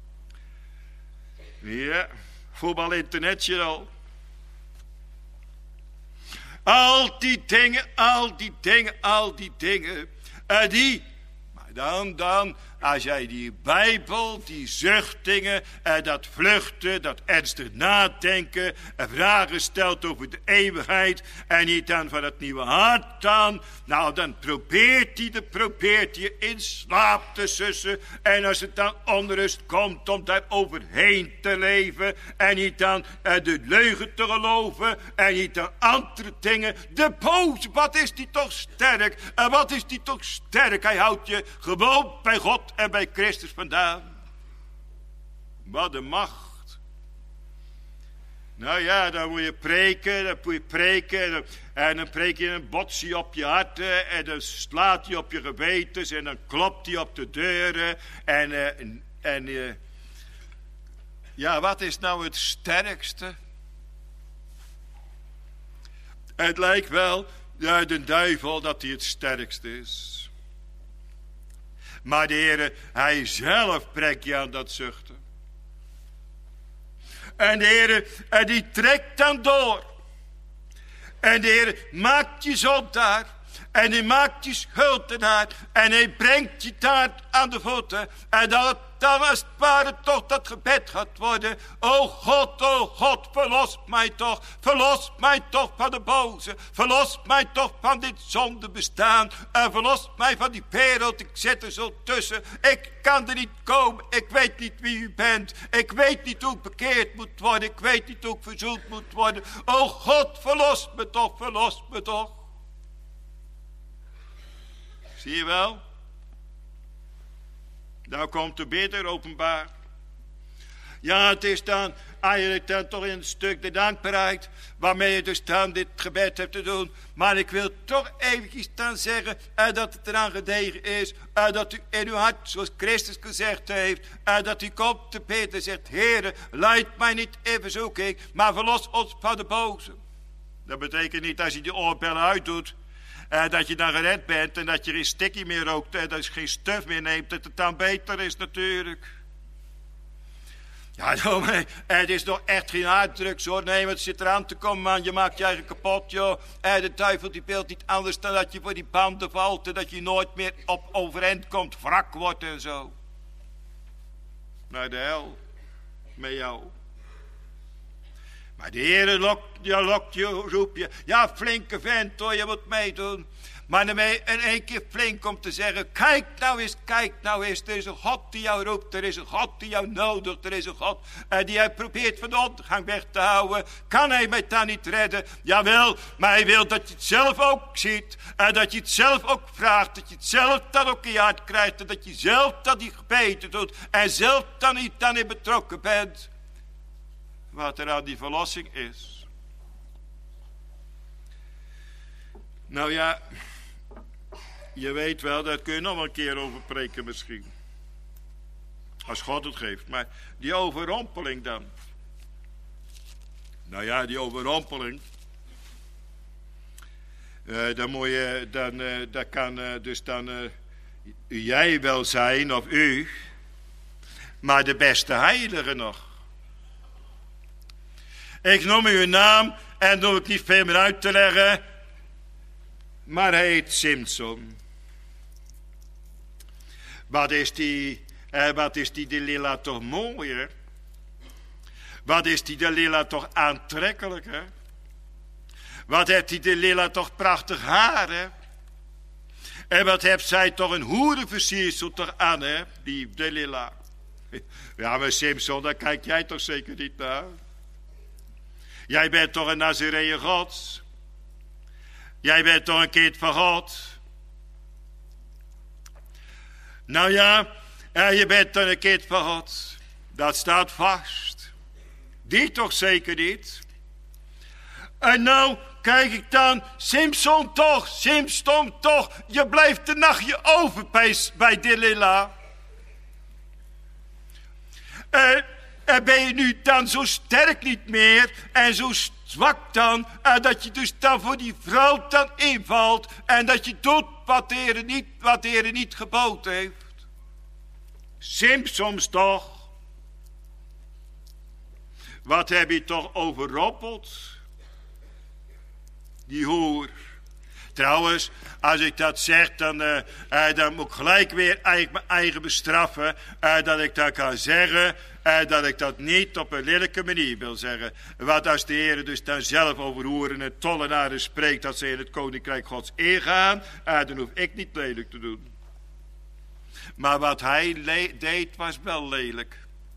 Ja, Voetbal International. Al die dingen. Maar dan, als jij die Bijbel, die zuchtingen, dat vluchten, dat ernstig nadenken, vragen stelt over de eeuwigheid, en niet dan van het nieuwe hart dan, nou dan probeert hij in slaap te sussen, en als het dan onrust komt om daar overheen te leven, en niet dan de leugen te geloven, en niet dan andere dingen, de boze, wat is die toch sterk, wat is die toch sterk, hij houdt je gewoon bij God en bij Christus vandaan. Wat een macht. Nou ja, dan moet je preken, en dan preek je een botsie op je harten, en dan slaat hij op je gewetens, en dan klopt hij op de deuren, ja, wat is nou het sterkste? Het lijkt wel, ja, de duivel, dat hij het sterkste is. Maar de Heer, hij zelf brengt je aan dat zuchten. En de Heer, die trekt dan door. En de Heer maakt je zondaar. En hij maakt je schuldenaar. En hij brengt je daar aan de voeten. En dan als het ware toch dat gebed gaat worden. O God, verlos mij toch. Verlos mij toch van de boze. Verlos mij toch van dit zonde bestaan. En verlos mij van die wereld. Ik zit er zo tussen. Ik kan er niet komen. Ik weet niet wie u bent. Ik weet niet hoe ik bekeerd moet worden. Ik weet niet hoe ik verzoend moet worden. O God, verlos me toch. Verlos me toch. Zie je wel? Nou komt de bidder openbaar. Ja, het is dan eigenlijk dan toch in een stuk de dankbaarheid waarmee je dus dan dit gebed hebt te doen. Maar ik wil toch eventjes dan zeggen dat het eraan gedegen is. Dat u in uw hart, zoals Christus gezegd heeft, dat u komt te bidden en zegt, Heere, leid mij niet in verzoeking, maar verlos ons van de boze. Dat betekent niet als je die oorbellen uitdoet, dat je dan gered bent en dat je geen stikkie meer rookt en dat je geen stuf meer neemt, dat het dan beter is natuurlijk. Ja, dominee, het is nog echt geen harddrugs hoor. Nee, het zit eraan te komen, man. Je maakt je eigen kapot, joh. De duivel die wil niet anders dan dat je voor die banden valt en dat je nooit meer op overeind komt, wrak wordt en zo. Naar de hel met jou. Maar de Heer lokt je, roep je. Ja, flinke vent hoor, je moet meedoen. Maar dan ben je in één keer flink om te zeggen, kijk nou eens. Er is een God die jou roept, er is een God die jou nodigt, er is een God die jij probeert van de ondergang weg te houden. Kan hij mij dan niet redden? Jawel, maar hij wil dat je het zelf ook ziet. En dat je het zelf ook vraagt, dat je het zelf dan ook in je hart krijgt. En dat je zelf dan die gebeden doet en zelf dan niet dan in betrokken bent. Wat er aan die verlossing is. Nou ja, je weet wel, daar kun je nog wel een keer over preken misschien. Als God het geeft. Maar die overrompeling dan. Nou ja, die overrompeling. Dan moet je, dat kan dus dan jij wel zijn of u. Maar de beste heilige nog. Ik noem uw naam en doe ik niet veel meer uit te leggen. Maar hij heet Simson. Wat is die Delila toch mooier? Wat is die Delila toch aantrekkelijker? Wat heeft die Delila toch prachtig haar, hè? En wat heeft zij toch een hoerenversiersel toch aan, hè? Die Delila. Ja, maar Simson, daar kijk jij toch zeker niet naar? Jij bent toch een Nazareër Gods? Jij bent toch een kind van God? Nou ja, je bent toch een kind van God. Dat staat vast. Die toch zeker niet? En nou kijk ik dan, Simson toch, je blijft een nachtje over bij Delilah. En ben je nu dan zo sterk niet meer en zo zwak dan, dat je dus dan voor die vrouw dan invalt en dat je doet wat de Heer niet geboden heeft. Simsons toch. Wat heb je toch overrompeld? Die hoer. Trouwens, als ik dat zeg, dan moet ik gelijk weer mijn eigen bestraffen. Dat ik dat kan zeggen, dat ik dat niet op een lelijke manier wil zeggen. Want als de Heer dus dan zelf over hoeren en tollenaren spreekt, dat ze in het koninkrijk Gods ingaan, dan hoef ik niet lelijk te doen. Maar wat hij deed was wel lelijk.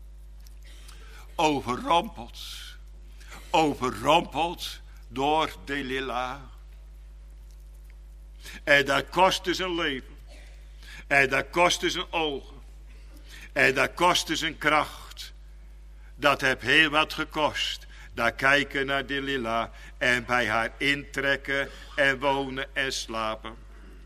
Overrompeld door Delilah. En dat kostte zijn leven. En dat kostte zijn ogen. En dat kostte zijn kracht. Dat heeft heel wat gekost. Dat kijken naar Delilah en bij haar intrekken en wonen en slapen.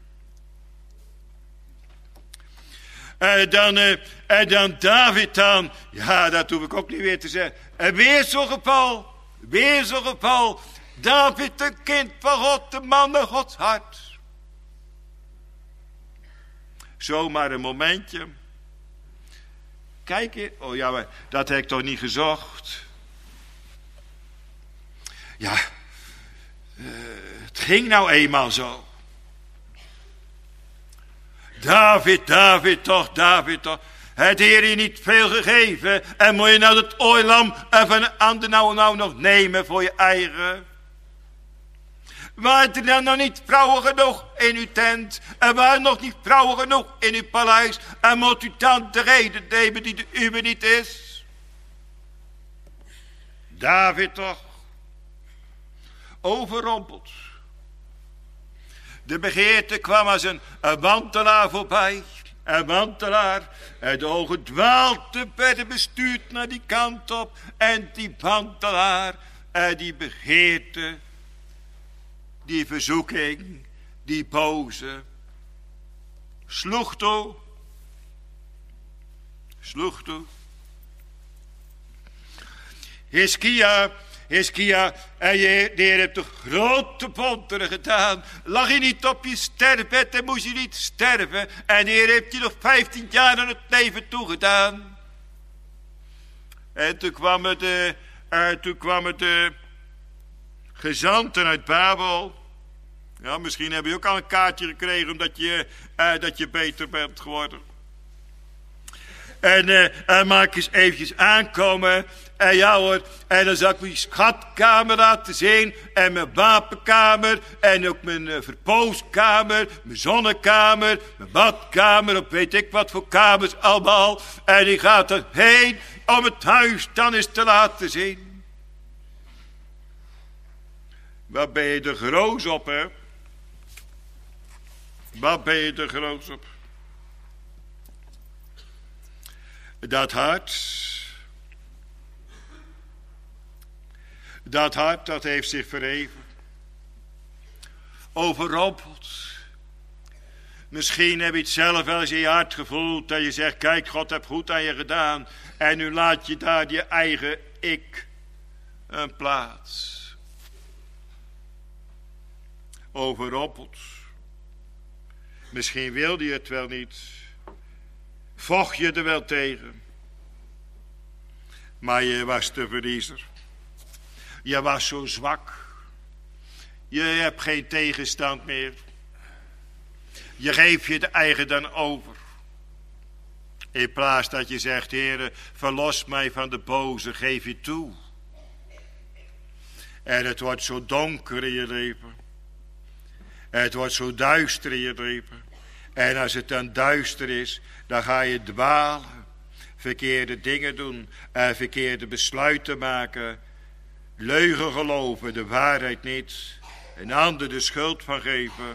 En dan David dan. Ja, dat hoef ik ook niet weer te zeggen. En weer zo'n geval. David, een kind van God, de man naar Gods hart. Zomaar een momentje. Kijk je. Oh ja, maar dat heb ik toch niet gezocht. Ja. Het ging nou eenmaal zo. David toch. Het Heer je niet veel gegeven. En moet je nou het ooilam van een ander nou nog nemen voor je eigen? Waren er dan nog niet vrouwen genoeg in uw tent? En waren nog niet vrouwen genoeg in uw paleis? En moet u dan de reden nemen die de uwe niet is? David toch? Overrompeld. De begeerte kwam als een wandelaar voorbij. Een wandelaar. En de ogen dwaalden, werden bestuurd naar die kant op. En die wandelaar, die begeerte, die verzoeking, die boze, sloeg toe. Hiskia, en de Heer heeft de grote wonderen gedaan. Lag je niet op je sterfbed en moest je niet sterven. En de Heer heeft je nog 15 jaar aan het leven toegedaan. En toen kwamen de gezanten uit Babel. Ja, misschien heb je ook al een kaartje gekregen omdat je beter bent geworden. En maak eens eventjes aankomen. En ja hoor, en dan zal ik mijn schatkamer laten zien. En mijn wapenkamer. En ook mijn verpooskamer. Mijn zonnekamer. Mijn badkamer. Of weet ik wat voor kamers allemaal. En die gaat er heen om het huis dan eens te laten zien. Wat ben je er groot op, hè? Wat ben je er groot op? Dat hart, dat heeft zich verheven. Overrompeld. Misschien heb je het zelf wel eens in je hart gevoeld. Dat je zegt, kijk, God heeft goed aan je gedaan. En nu laat je daar je eigen ik een plaats. Overrompeld. Misschien wilde je het wel niet. Vocht je er wel tegen. Maar je was de verliezer. Je was zo zwak. Je hebt geen tegenstand meer. Je geeft je de eigen dan over. In plaats dat je zegt, Heere, verlos mij van de boze, geef je toe. En het wordt zo donker in je leven. Het wordt zo duister in je leven. En als het dan duister is, dan ga je dwalen. Verkeerde dingen doen. Verkeerde besluiten maken. Leugen geloven, de waarheid niet. Een ander de schuld van geven.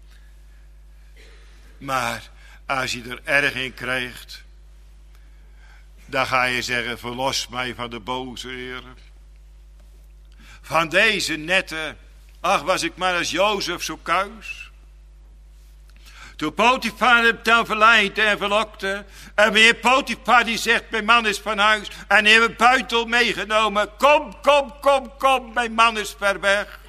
Maar als je er erg in krijgt, dan ga je zeggen, verlos mij van de boze, Heer. Van deze nette Ach, was ik maar als Jozef zo kuis. Toen Potifar hem dan verleidde en verlokte. En meneer Potifar die zegt, mijn man is van huis. En die heeft een buitel meegenomen. Kom, mijn man is ver weg.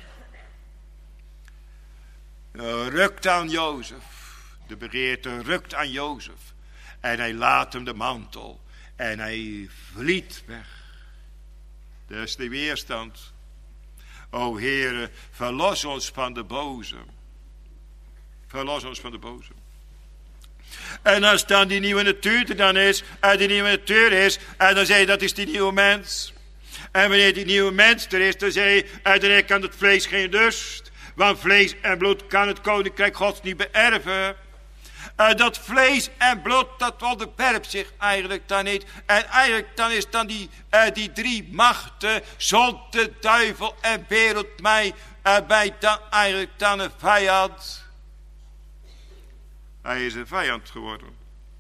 Rukt aan Jozef. De begeerte rukt aan Jozef. En hij laat hem de mantel. En hij vliet weg. Dat is de weerstand. O Heere, verlos ons van de boze. Verlos ons van de boze. En als dan die nieuwe natuur er dan is, en die nieuwe natuur is, en dan zeg je dat is die nieuwe mens. En wanneer die nieuwe mens er is, dan zeg je, en dan kan het vlees geen lust. Want vlees en bloed kan het koninkrijk Gods niet beërven. Dat vlees en bloed, dat onderwerpt zich eigenlijk dan niet. En eigenlijk dan is dan die drie machten, zonde, duivel en wereld mij, bij dan eigenlijk dan een vijand. Hij is een vijand geworden.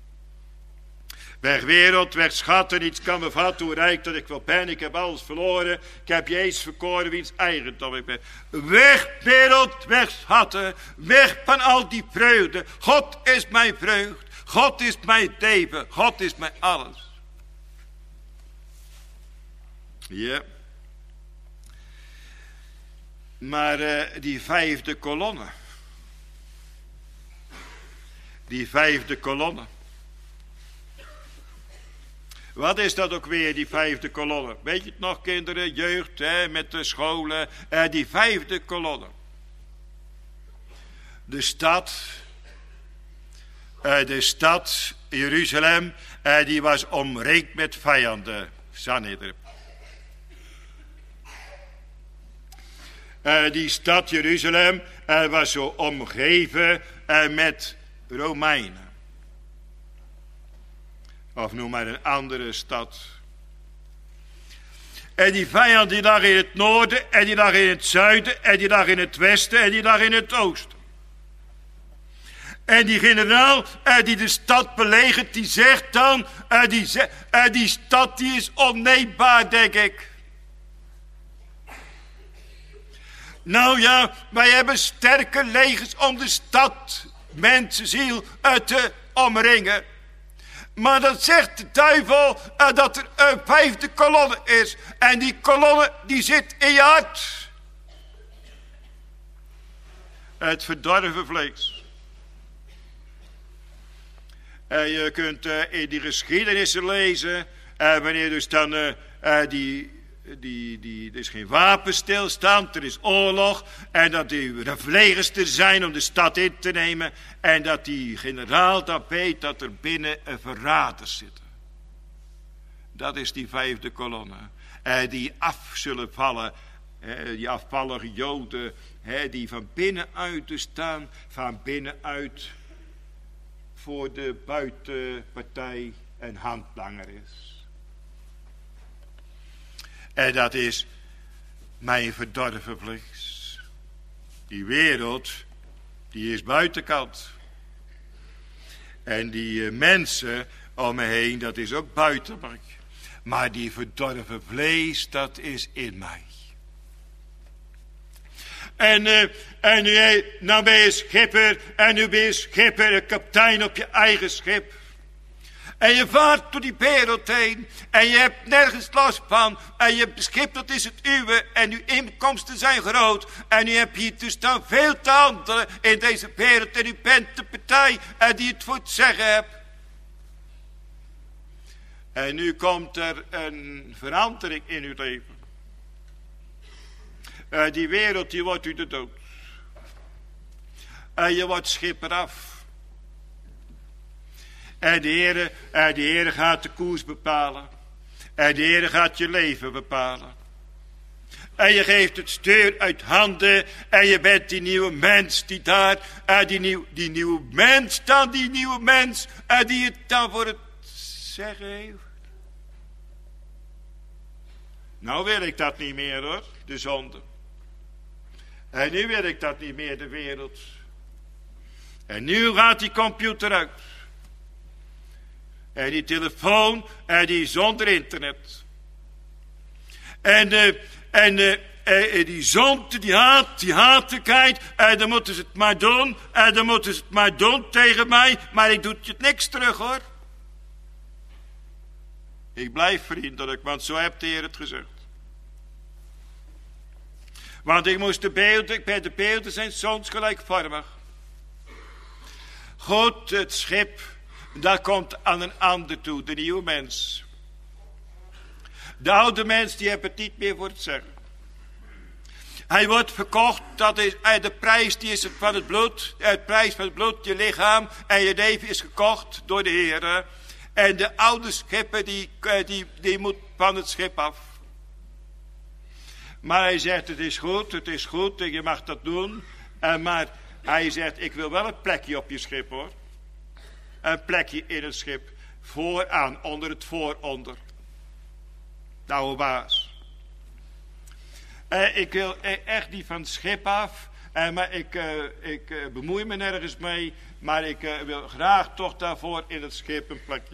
Weg wereld, weg schatten, niets kan me vatten hoe rijk dat ik wel ben. Ik heb alles verloren, ik heb Jezus verkoren, wiens eigendom ik ben. Weg wereld, weg schatten, weg van al die vreugde. God is mijn vreugd, God is mijn leven, God is mijn alles. Ja. Maar die vijfde kolonne. Die vijfde kolonne. Wat is dat ook weer, die vijfde kolonne? Weet je het nog, kinderen, jeugd, met de scholen, die vijfde kolonne. De stad Jeruzalem, die was omringd met vijanden. Sanhedrin. Die stad Jeruzalem was zo omgeven met Romeinen. Of noem maar een andere stad. En die vijand die lag in het noorden, en die lag in het zuiden, en die lag in het westen, en die lag in het oosten. En die generaal die de stad belegert, die zegt dan, die stad die is onneembaar, denk ik. Nou ja, wij hebben sterke legers om de stad, mensenziel, te omringen. Maar dan zegt de duivel dat er een vijfde kolonne is. En die kolonne die zit in je hart. Het verdorven vlees. En je kunt in die geschiedenissen lezen. Wanneer dus dan er is geen wapenstilstand, er is oorlog. En dat de legers er zijn om de stad in te nemen. En dat die generaal dan weet dat er binnen een verraders zitten. Dat is die vijfde kolonne. Die af zullen vallen. Die afvallige Joden. Die van binnenuit dus staan. Van binnenuit voor de buitenpartij een handlanger is. En dat is mijn verdorven vlees. Die wereld, die is buitenkant. En die mensen om me heen, dat is ook buitenlijk. Maar die verdorven vlees, dat is in mij. En nou ben je schipper, en nu ben je schipper, een kapitein op je eigen schip. En je vaart door die wereld heen. En je hebt nergens last van. En je schip, dat is het uwe. En uw inkomsten zijn groot. En u hebt hier dus dan veel te handelen in deze wereld. En u bent de partij die het voor het zeggen hebt. En nu komt er een verandering in uw leven. Die wereld, die wordt u de dood. En je wordt schipper af. En de Heere gaat de koers bepalen. En de Heere gaat je leven bepalen. En je geeft het stuur uit handen. En je bent die nieuwe mens die daar. Die nieuwe mens dan, die nieuwe mens. Die het dan voor het zeggen heeft. Nou wil ik dat niet meer hoor, de zonde. En nu wil ik dat niet meer, de wereld. En nu gaat die computer uit. En die telefoon, en die zonder internet. die zonde, die hatelijkheid, dan moeten ze het maar doen. Dan moeten ze het maar doen tegen mij. Maar ik doe het niks terug, hoor. Ik blijf vriendelijk, want zo heeft de Heer het gezegd. Want ik moest bij de beelden zijn soms gelijkvormig. Goed, het schip, dat komt aan een ander toe, de nieuwe mens. De oude mens, die heeft het niet meer voor het zeggen. Hij wordt verkocht, dat is de prijs, die is het van het bloed. Het prijs van het bloed, je lichaam en je leven is gekocht door de Heer. En de oude schipper, die moet van het schip af. Maar hij zegt, het is goed, en je mag dat doen. Maar hij zegt, ik wil wel een plekje op je schip, hoor. Een plekje in het schip. Vooraan, onder het vooronder. De oude baas. Ik wil echt niet van het schip af. Maar ik bemoei me nergens mee. Maar ik wil graag toch daarvoor in het schip een plekje.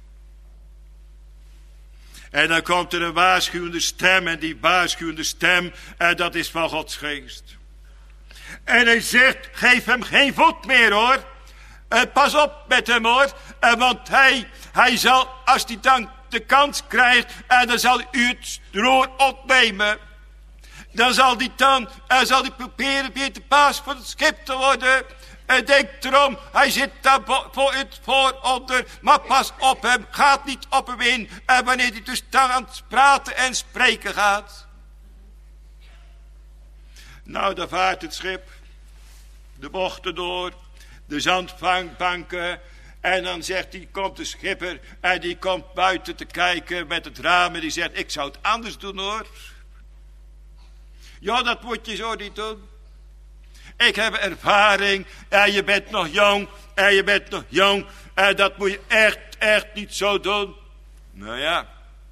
En dan komt er een waarschuwende stem. En die waarschuwende stem, dat is van Gods geest. En hij zegt, geef hem geen voet meer, hoor. Pas op met hem, hoor. Want hij zal, als hij dan de kans krijgt, dan zal u het roer ontnemen. Dan zal hij proberen weer de baas van het schip te worden. Denk erom, hij zit daar voor het vooronder. Maar pas op hem, gaat niet op hem in. Wanneer hij dus dan aan het praten en spreken gaat. Nou, dan vaart het schip de bochten door, de zandbanken. En dan komt de schipper en die komt buiten te kijken met het raam. En die zegt, ik zou het anders doen, hoor. Ja, dat moet je zo niet doen. Ik heb ervaring. En je bent nog jong. En dat moet je echt niet zo doen. Nou ja.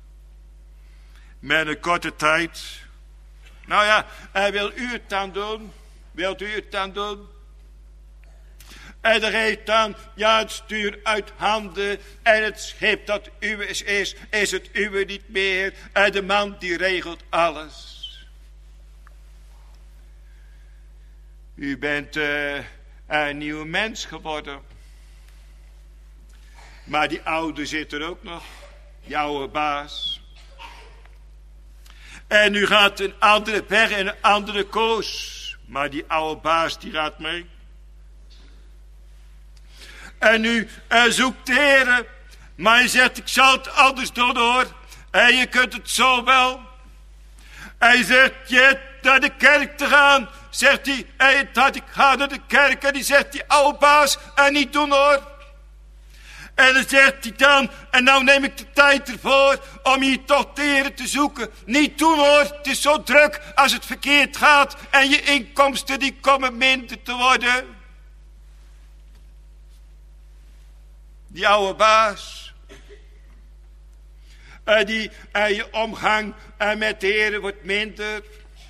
Met een korte tijd. Nou ja, wil u het dan doen? Wilt u het dan doen? En er geeft dan, het stuur uit handen. En het schip dat uw is het uwe niet meer. En de man die regelt alles. U bent een nieuwe mens geworden. Maar die oude zit er ook nog. Die oude baas. En u gaat een andere weg en een andere koers. Maar die oude baas die gaat mee. En u zoekt de Heer. Maar hij zegt, ik zal het anders doen, hoor. En je kunt het zo wel. Hij zegt, je hebt naar de kerk te gaan. Zegt hij, ik ga naar de kerk. En die zegt die oude baas, en niet doen, hoor. En dan zegt hij dan, en nou neem ik de tijd ervoor om hier toch de Heer te zoeken. Niet doen, hoor, het is zo druk als het verkeerd gaat. En je inkomsten die komen minder te worden. Die oude baas. Je omgang met de Heer wordt minder.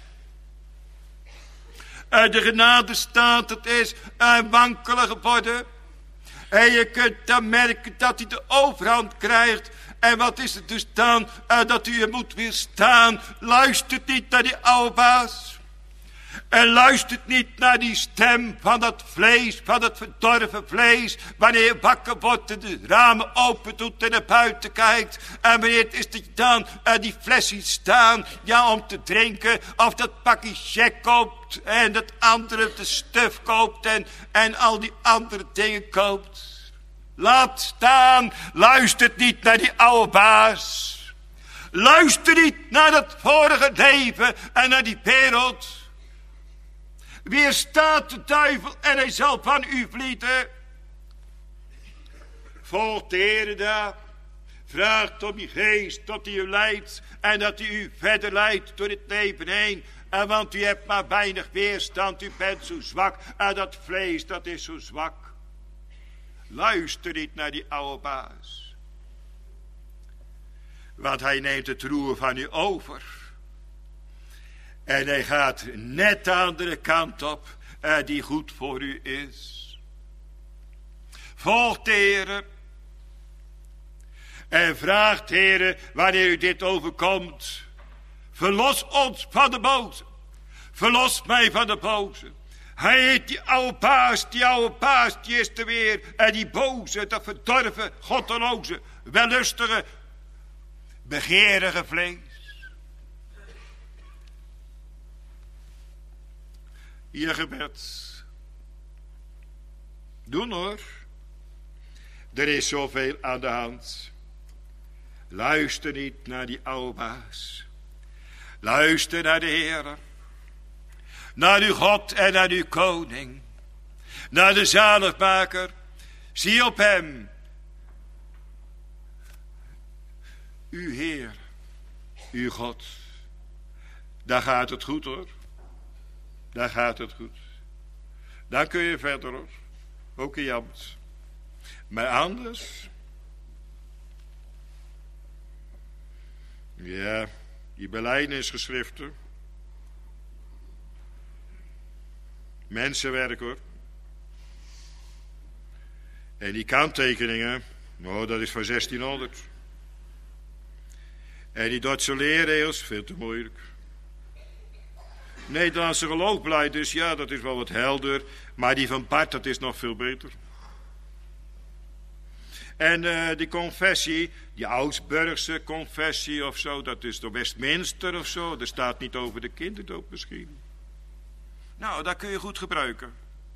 De genade staat, het is wankelen geworden. En je kunt dan merken dat hij de overhand krijgt. En wat is het dus dan dat u je moet weerstaan? Luistert niet naar die oude baas. En luistert niet naar die stem van dat vlees, van dat verdorven vlees. Wanneer je wakker wordt en de ramen open doet en naar buiten kijkt. En wanneer het is dat je dan die fles ziet staan, ja, om te drinken. Of dat pakje check koopt en dat andere de stuf koopt en al die andere dingen koopt. Laat staan, luistert niet naar die oude baas. Luister niet naar dat vorige leven en naar die wereld. Weerstaat de duivel en hij zal van u vlieten. Volgt de Heer daar. Vraagt om die geest tot hij u leidt. En dat hij u verder leidt door het leven heen. En want u hebt maar weinig weerstand. U bent zo zwak. En dat vlees dat is zo zwak. Luister niet naar die oude baas. Want hij neemt het roer van u over. En hij gaat net de andere kant op, die goed voor u is. Volgt de Heer. En vraagt de Heer, wanneer u dit overkomt. Verlos ons van de boze. Verlos mij van de boze. Hij heet die oude paas, die is er weer. En die boze, dat verdorven, goddeloze, wellustige, begeerige vlees. Je gebed. Doen hoor. Er is zoveel aan de hand. Luister niet naar die oude baas. Luister naar de Heer. Naar uw God en naar uw koning. Naar de zaligmaker. Zie op hem. Uw Heer. Uw God. Daar gaat het goed hoor. Daar gaat het goed. Dan kun je verder hoor. Ook in je ambt. Maar anders. Ja, die belijdenisgeschriften. Mensenwerk hoor. En die kanttekeningen. Nou, dat is van 1600. En die Duitse leerregels, veel te moeilijk. Nederlandse geloofbeleid dus, ja, dat is wel wat helder. Maar die van Bart, dat is nog veel beter. En die confessie, die Augsburgse confessie of zo, dat is door Westminster of zo. Er staat niet over de kinderdoop misschien. Nou, dat kun je goed gebruiken.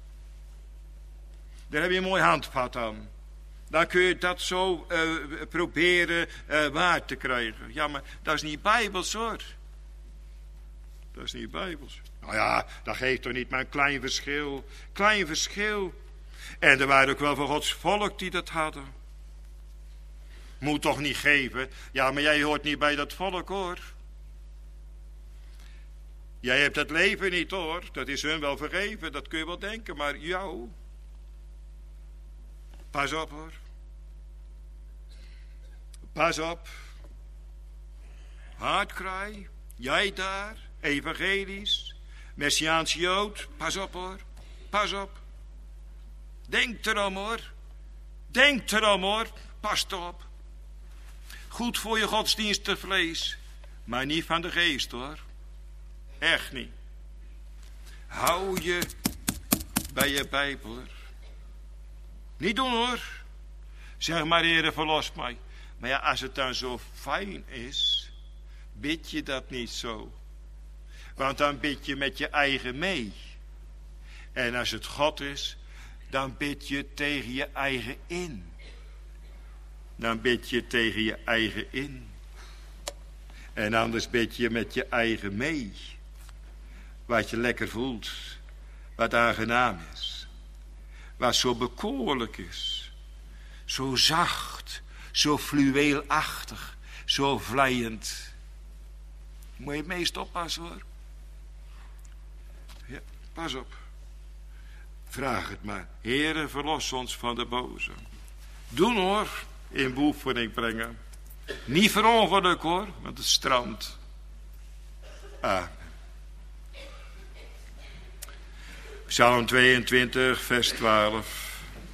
Daar heb je een mooi handvat aan. Dan kun je dat zo proberen waar te krijgen. Ja, maar dat is niet bijbels hoor. Dat is niet bijbels. Nou ja, dat geeft toch niet maar een klein verschil. Klein verschil. En er waren ook wel van Gods volk die dat hadden. Moet toch niet geven? Ja, maar jij hoort niet bij dat volk hoor. Jij hebt het leven niet hoor. Dat is hun wel vergeven, dat kun je wel denken. Maar jou. Pas op hoor. Pas op. Hardcry. Jij daar. Evangelisch. Messiaans Jood. Pas op hoor. Pas op. Denk erom hoor. Denk erom hoor. Pas op. Goed voor je godsdienstig vlees. Maar niet van de geest hoor. Echt niet. Hou je bij je Bijbel hoor. Niet doen hoor. Zeg maar Heere verlos mij. Maar ja, als het dan zo fijn is, bid je dat niet zo. Want dan bid je met je eigen mee. En als het God is, dan bid je tegen je eigen in. Dan bid je tegen je eigen in. En anders bid je met je eigen mee. Wat je lekker voelt. Wat aangenaam is. Wat zo bekoorlijk is. Zo zacht. Zo fluweelachtig. Zo vleiend. Moet je het meest oppassen hoor. Ja, pas op. Vraag het maar. Heere, verlos ons van de boze. Doen hoor. In beoefening brengen. Niet verongeluk hoor. Want het strandt. Amen. Psalm 22 vers 12.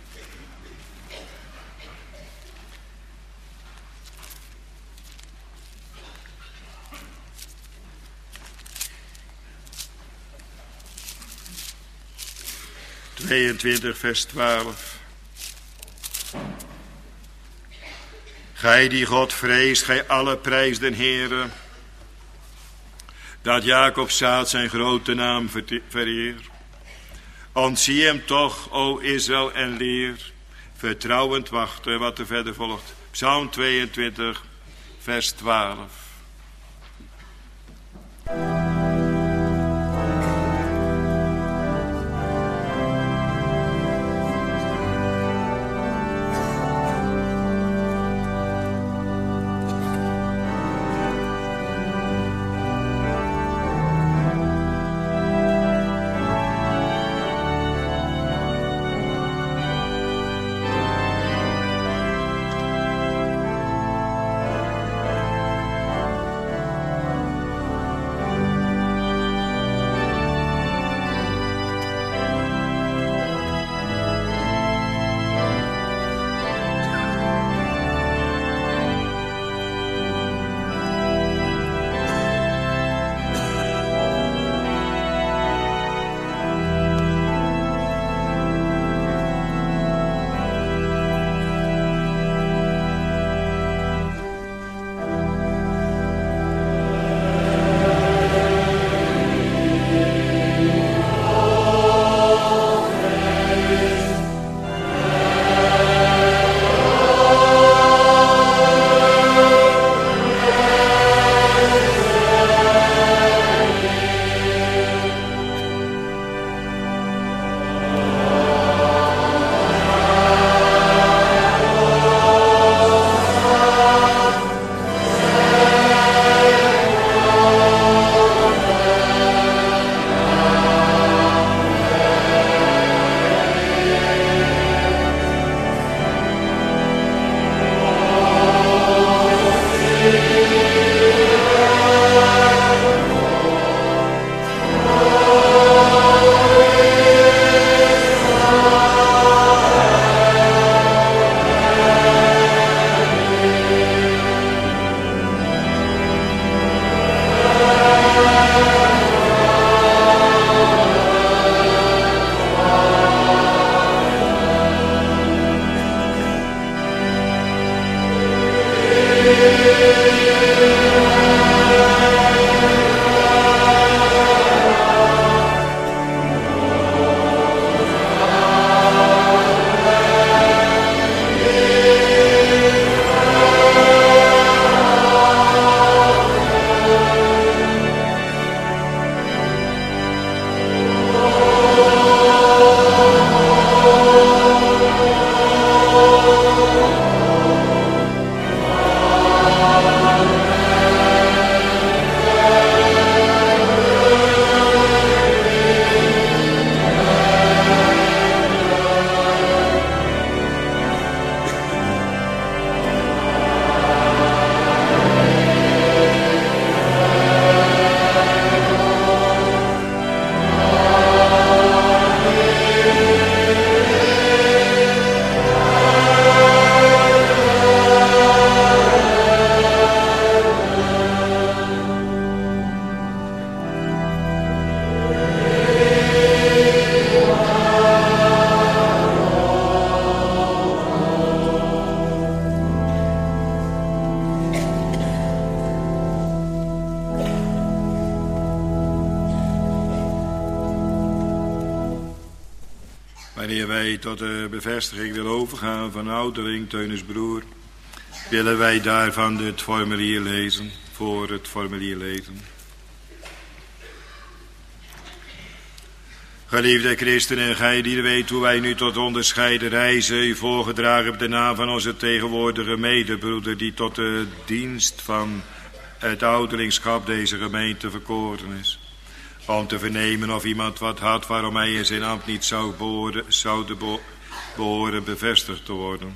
vers 12. Gij die God vreest, gij alle prijs den Heere, dat Jacob zaad zijn grote naam vereer. Ontzie hem toch, o Israël, en leer, vertrouwend wachten wat er verder volgt. Psalm 22, vers 12. Wanneer wij tot de bevestiging willen overgaan van ouderling Teunis broer, willen wij daarvan het formulier lezen, voor het formulier lezen. Geliefde christenen, gij die weet hoe wij nu tot onderscheiden reizen, u voorgedragen op de naam van onze tegenwoordige medebroeder, die tot de dienst van het ouderlingschap deze gemeente verkoren is. Om te vernemen of iemand wat had waarom hij in zijn ambt niet zou behoren bevestigd te worden.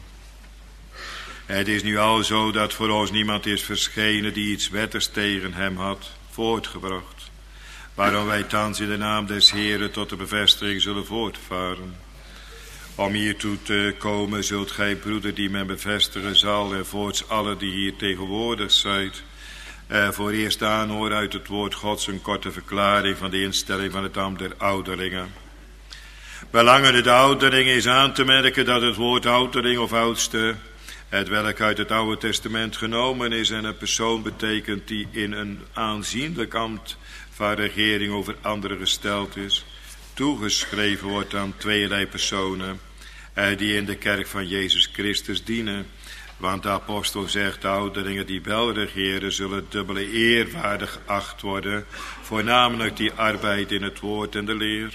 Het is nu al zo dat voor ons niemand is verschenen die iets wettigs tegen hem had voortgebracht. Waarom wij thans in de naam des Heeren tot de bevestiging zullen voortvaren. Om hiertoe te komen zult gij, broeder, die men bevestigen zal, en voorts alle die hier tegenwoordig zijt, voor eerst aanhoren uit het woord Gods een korte verklaring van de instelling van het ambt der ouderlingen. Belangende de ouderlingen is aan te merken dat het woord ouderling of oudste, het welk uit het Oude Testament genomen is en een persoon betekent die in een aanzienlijk ambt van regering over anderen gesteld is, toegeschreven wordt aan tweeërlei personen die in de kerk van Jezus Christus dienen. Want de apostel zegt, de ouderlingen die wel regeren zullen dubbele eer waardig geacht worden, voornamelijk die arbeid in het woord en de leer.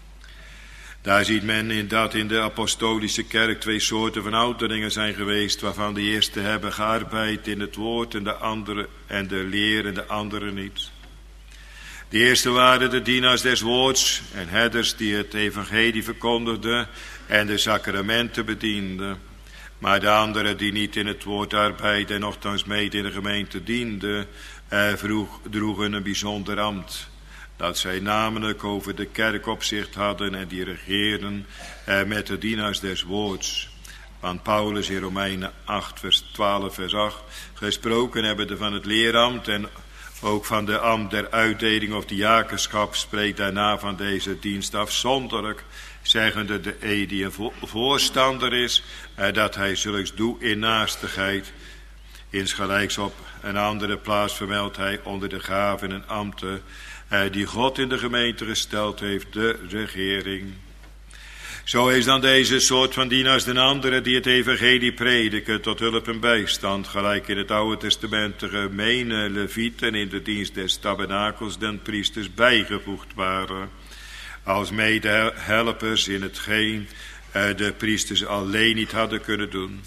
Daar ziet men in dat in de apostolische kerk twee soorten van ouderlingen zijn geweest, waarvan de eerste hebben gearbeid in het woord en de andere en de leer en de andere niet. De eerste waren de dienaars des woords en herders die het evangelie verkondigden en de sacramenten bedienden. Maar de anderen die niet in het woord arbeidden en nochtans mede in de gemeente dienden, droegen een bijzonder ambt. Dat zij namelijk over de kerk opzicht hadden en die regeerden met de dienaars des woords. Want Paulus in Romeinen 8 vers 12 vers 8 gesproken hebben van het leerambt en ook van de ambt der uitdeling of diakenschap, spreekt daarna van deze dienst afzonderlijk, zeggende de die een voorstander is, dat hij zulks doet in naastigheid. Insgelijks op een andere plaats vermeldt hij onder de gaven en ambten die God in de gemeente gesteld heeft, de regering. Zo is dan deze soort van dienaars de andere die het evangelie prediken tot hulp en bijstand, gelijk in het Oude Testament de gemene levieten in de dienst des tabernakels den priesters bijgevoegd waren, als medehelpers in hetgeen de priesters alleen niet hadden kunnen doen.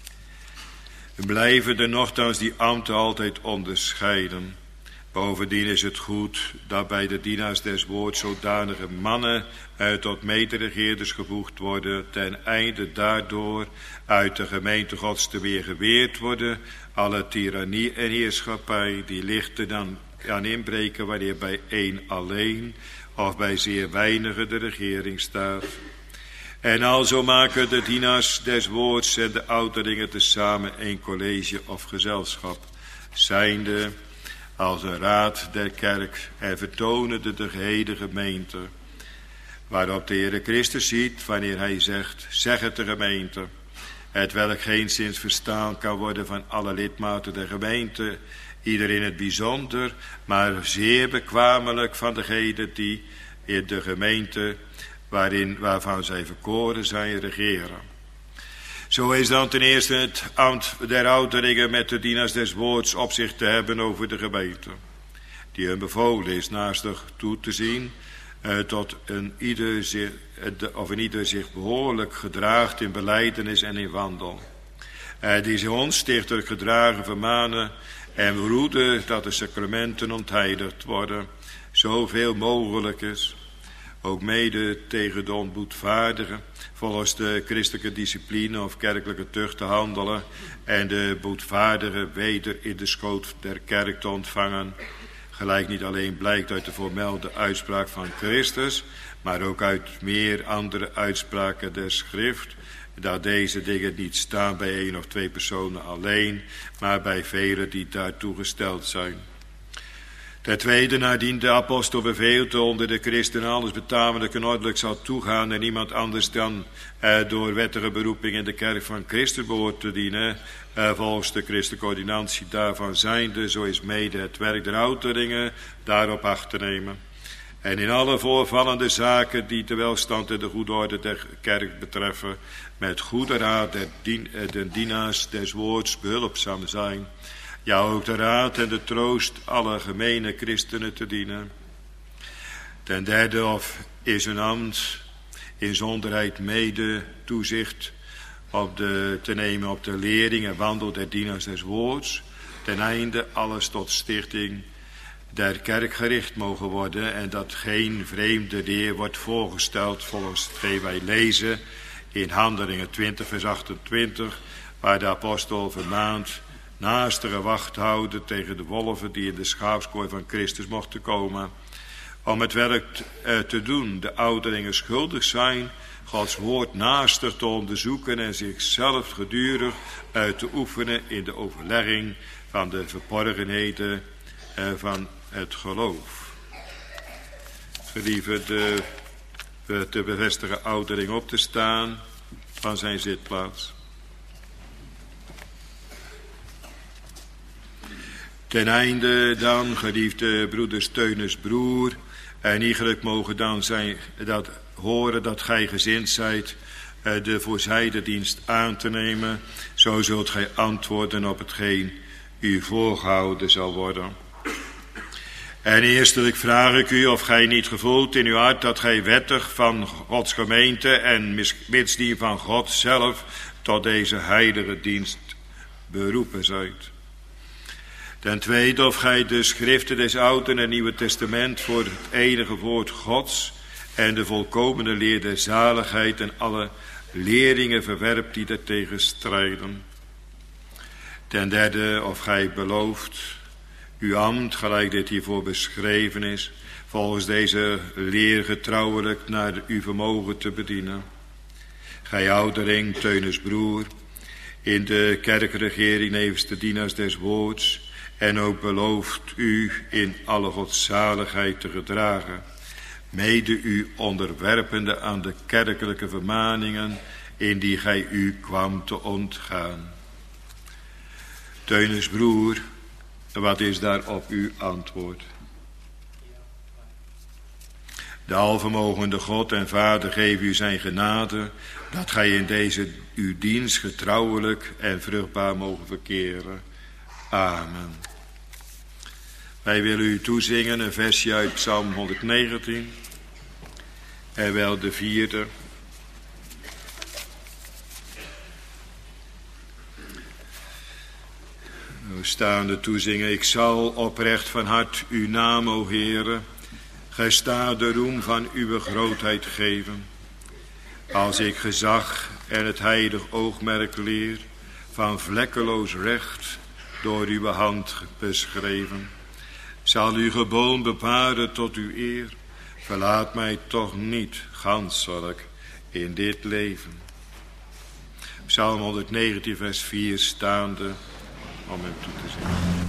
Blijven er nochtans die ambten altijd onderscheiden. Bovendien is het goed dat bij de dienaars des woords zodanige mannen tot mederegeerders gevoegd worden, ten einde daardoor uit de gemeente Gods te weer geweerd worden alle tirannie en heerschappij die lichter dan kan inbreken wanneer bij één alleen of bij zeer weinigen de regering staat. En alzo maken de dienaars des woords en de ouderlingen tezamen een college of gezelschap, zijnde als een raad der kerk en vertonende de gehele gemeente, waarop de Heere Christus ziet wanneer hij zegt, zeg het de gemeente, hetwelk geenszins verstaan kan worden van alle lidmaten der gemeente, ieder in het bijzonder, maar zeer bekwamelijk van degenen die in de gemeente waarvan zij verkoren zijn regeren. Zo is dan ten eerste het ambt der ouderlingen met de dienaars des woords op zich te hebben over de gemeente, die hun bevolen is naastig toe te zien tot een ieder zich behoorlijk gedraagt in belijdenis en in wandel. Die zich onstichtelijk gedragen vermanen en behoeden dat de sacramenten ontheiligd worden, zoveel mogelijk is. Ook mede tegen de onboedvaardigen, volgens de christelijke discipline of kerkelijke tucht te handelen en de boetvaardigen weder in de schoot der kerk te ontvangen, gelijk niet alleen blijkt uit de voormelde uitspraak van Christus, maar ook uit meer andere uitspraken der schrift, dat deze dingen niet staan bij 1 of 2 personen alleen, maar bij velen die daartoe gesteld zijn. Ten tweede, nadien de apostel beveelt onder de christenen alles betamelijk en ordelijk zal toegaan en niemand anders dan door wettige beroeping in de kerk van Christus behoort te dienen, volgens de christelijke ordinantie daarvan zijnde, zo is mede het werk der ouderlingen daarop acht te nemen. En in alle voorvallende zaken die de welstand en de goede orde der kerk betreffen, met goede raad der dienaars des woords behulpzaam zijn. Ja, ook de raad en de troost alle gemene christenen te dienen. Ten derde, of is een ambt in zonderheid mede toezicht te nemen op de lering en wandel der dienaars des woords, ten einde alles tot stichting der kerk gericht mogen worden en dat geen vreemde leer wordt voorgesteld volgens hetgeen wij lezen in Handelingen 20 vers 28, waar de apostel vermaant naastere wacht houden tegen de wolven die in de schaapskooi van Christus mochten komen, om het werk te doen, de ouderlingen schuldig zijn, Gods woord naastig te onderzoeken en zichzelf gedurig te oefenen in de overlegging van de verborgenheden van het geloof. Gelieve de bevestige ouderling op te staan van zijn zitplaats. Ten einde dan, geliefde broeders Teunus broer, en iegelijk mogen dan horen dat gij gezind zijt de voorzijde dienst aan te nemen, zo zult gij antwoorden op hetgeen u voorgehouden zal worden. En eerstelijk vraag ik u of gij niet gevoelt in uw hart dat gij wettig van Gods gemeente en mitsdien van God zelf tot deze heilige dienst beroepen zijt. Ten tweede, of gij de schriften des Oude en Nieuwe Testament voor het enige woord Gods en de volkomene leer der zaligheid en alle leringen verwerpt die daartegen strijden. Ten derde, of gij belooft uw ambt, gelijk dit hiervoor beschreven is, volgens deze leer getrouwelijk naar uw vermogen te bedienen. Gij ouderling, Teunus broer, in de kerkregering nevens de dienaars des woords, en ook belooft u in alle godzaligheid te gedragen, mede u onderwerpende aan de kerkelijke vermaningen, in die gij u kwam te ontgaan. Teunus broer, wat is daarop uw antwoord? De alvermogende God en Vader geef u zijn genade, dat gij in deze uw dienst getrouwelijk en vruchtbaar mogen verkeren. Amen. Wij willen u toezingen een versje uit Psalm 119, en wel de 4e. We staan de toezingen. Ik zal oprecht van hart uw naam, o Heere, gij staat de roem van uw grootheid geven. Als ik gezag en het heilig oogmerk leer, van vlekkeloos recht door uw hand beschreven, zal uw geboon beparen tot uw eer. Verlaat mij toch niet ganselijk in dit leven. Psalm 119 vers 4 staande om hem toe te zingen.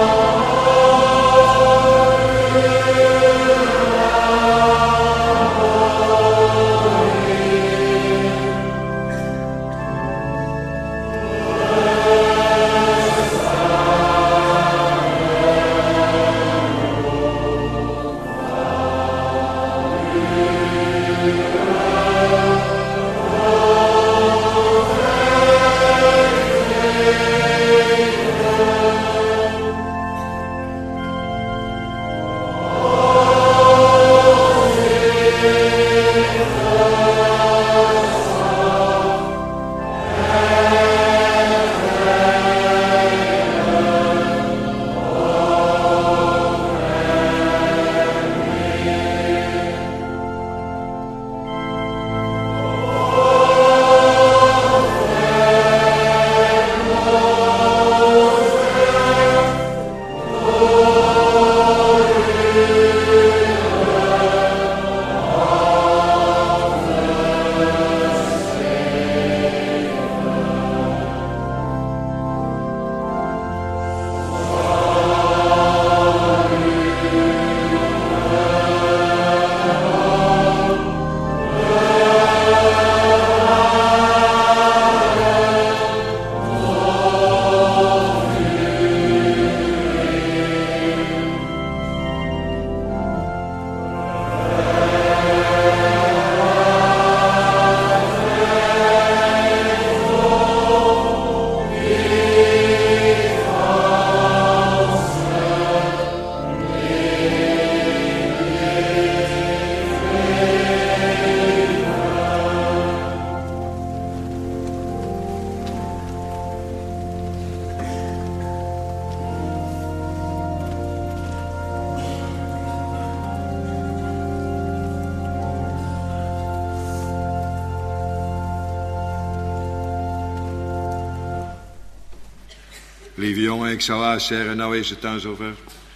Lieve jongen, ik zou haast zeggen, nou is het dan zover.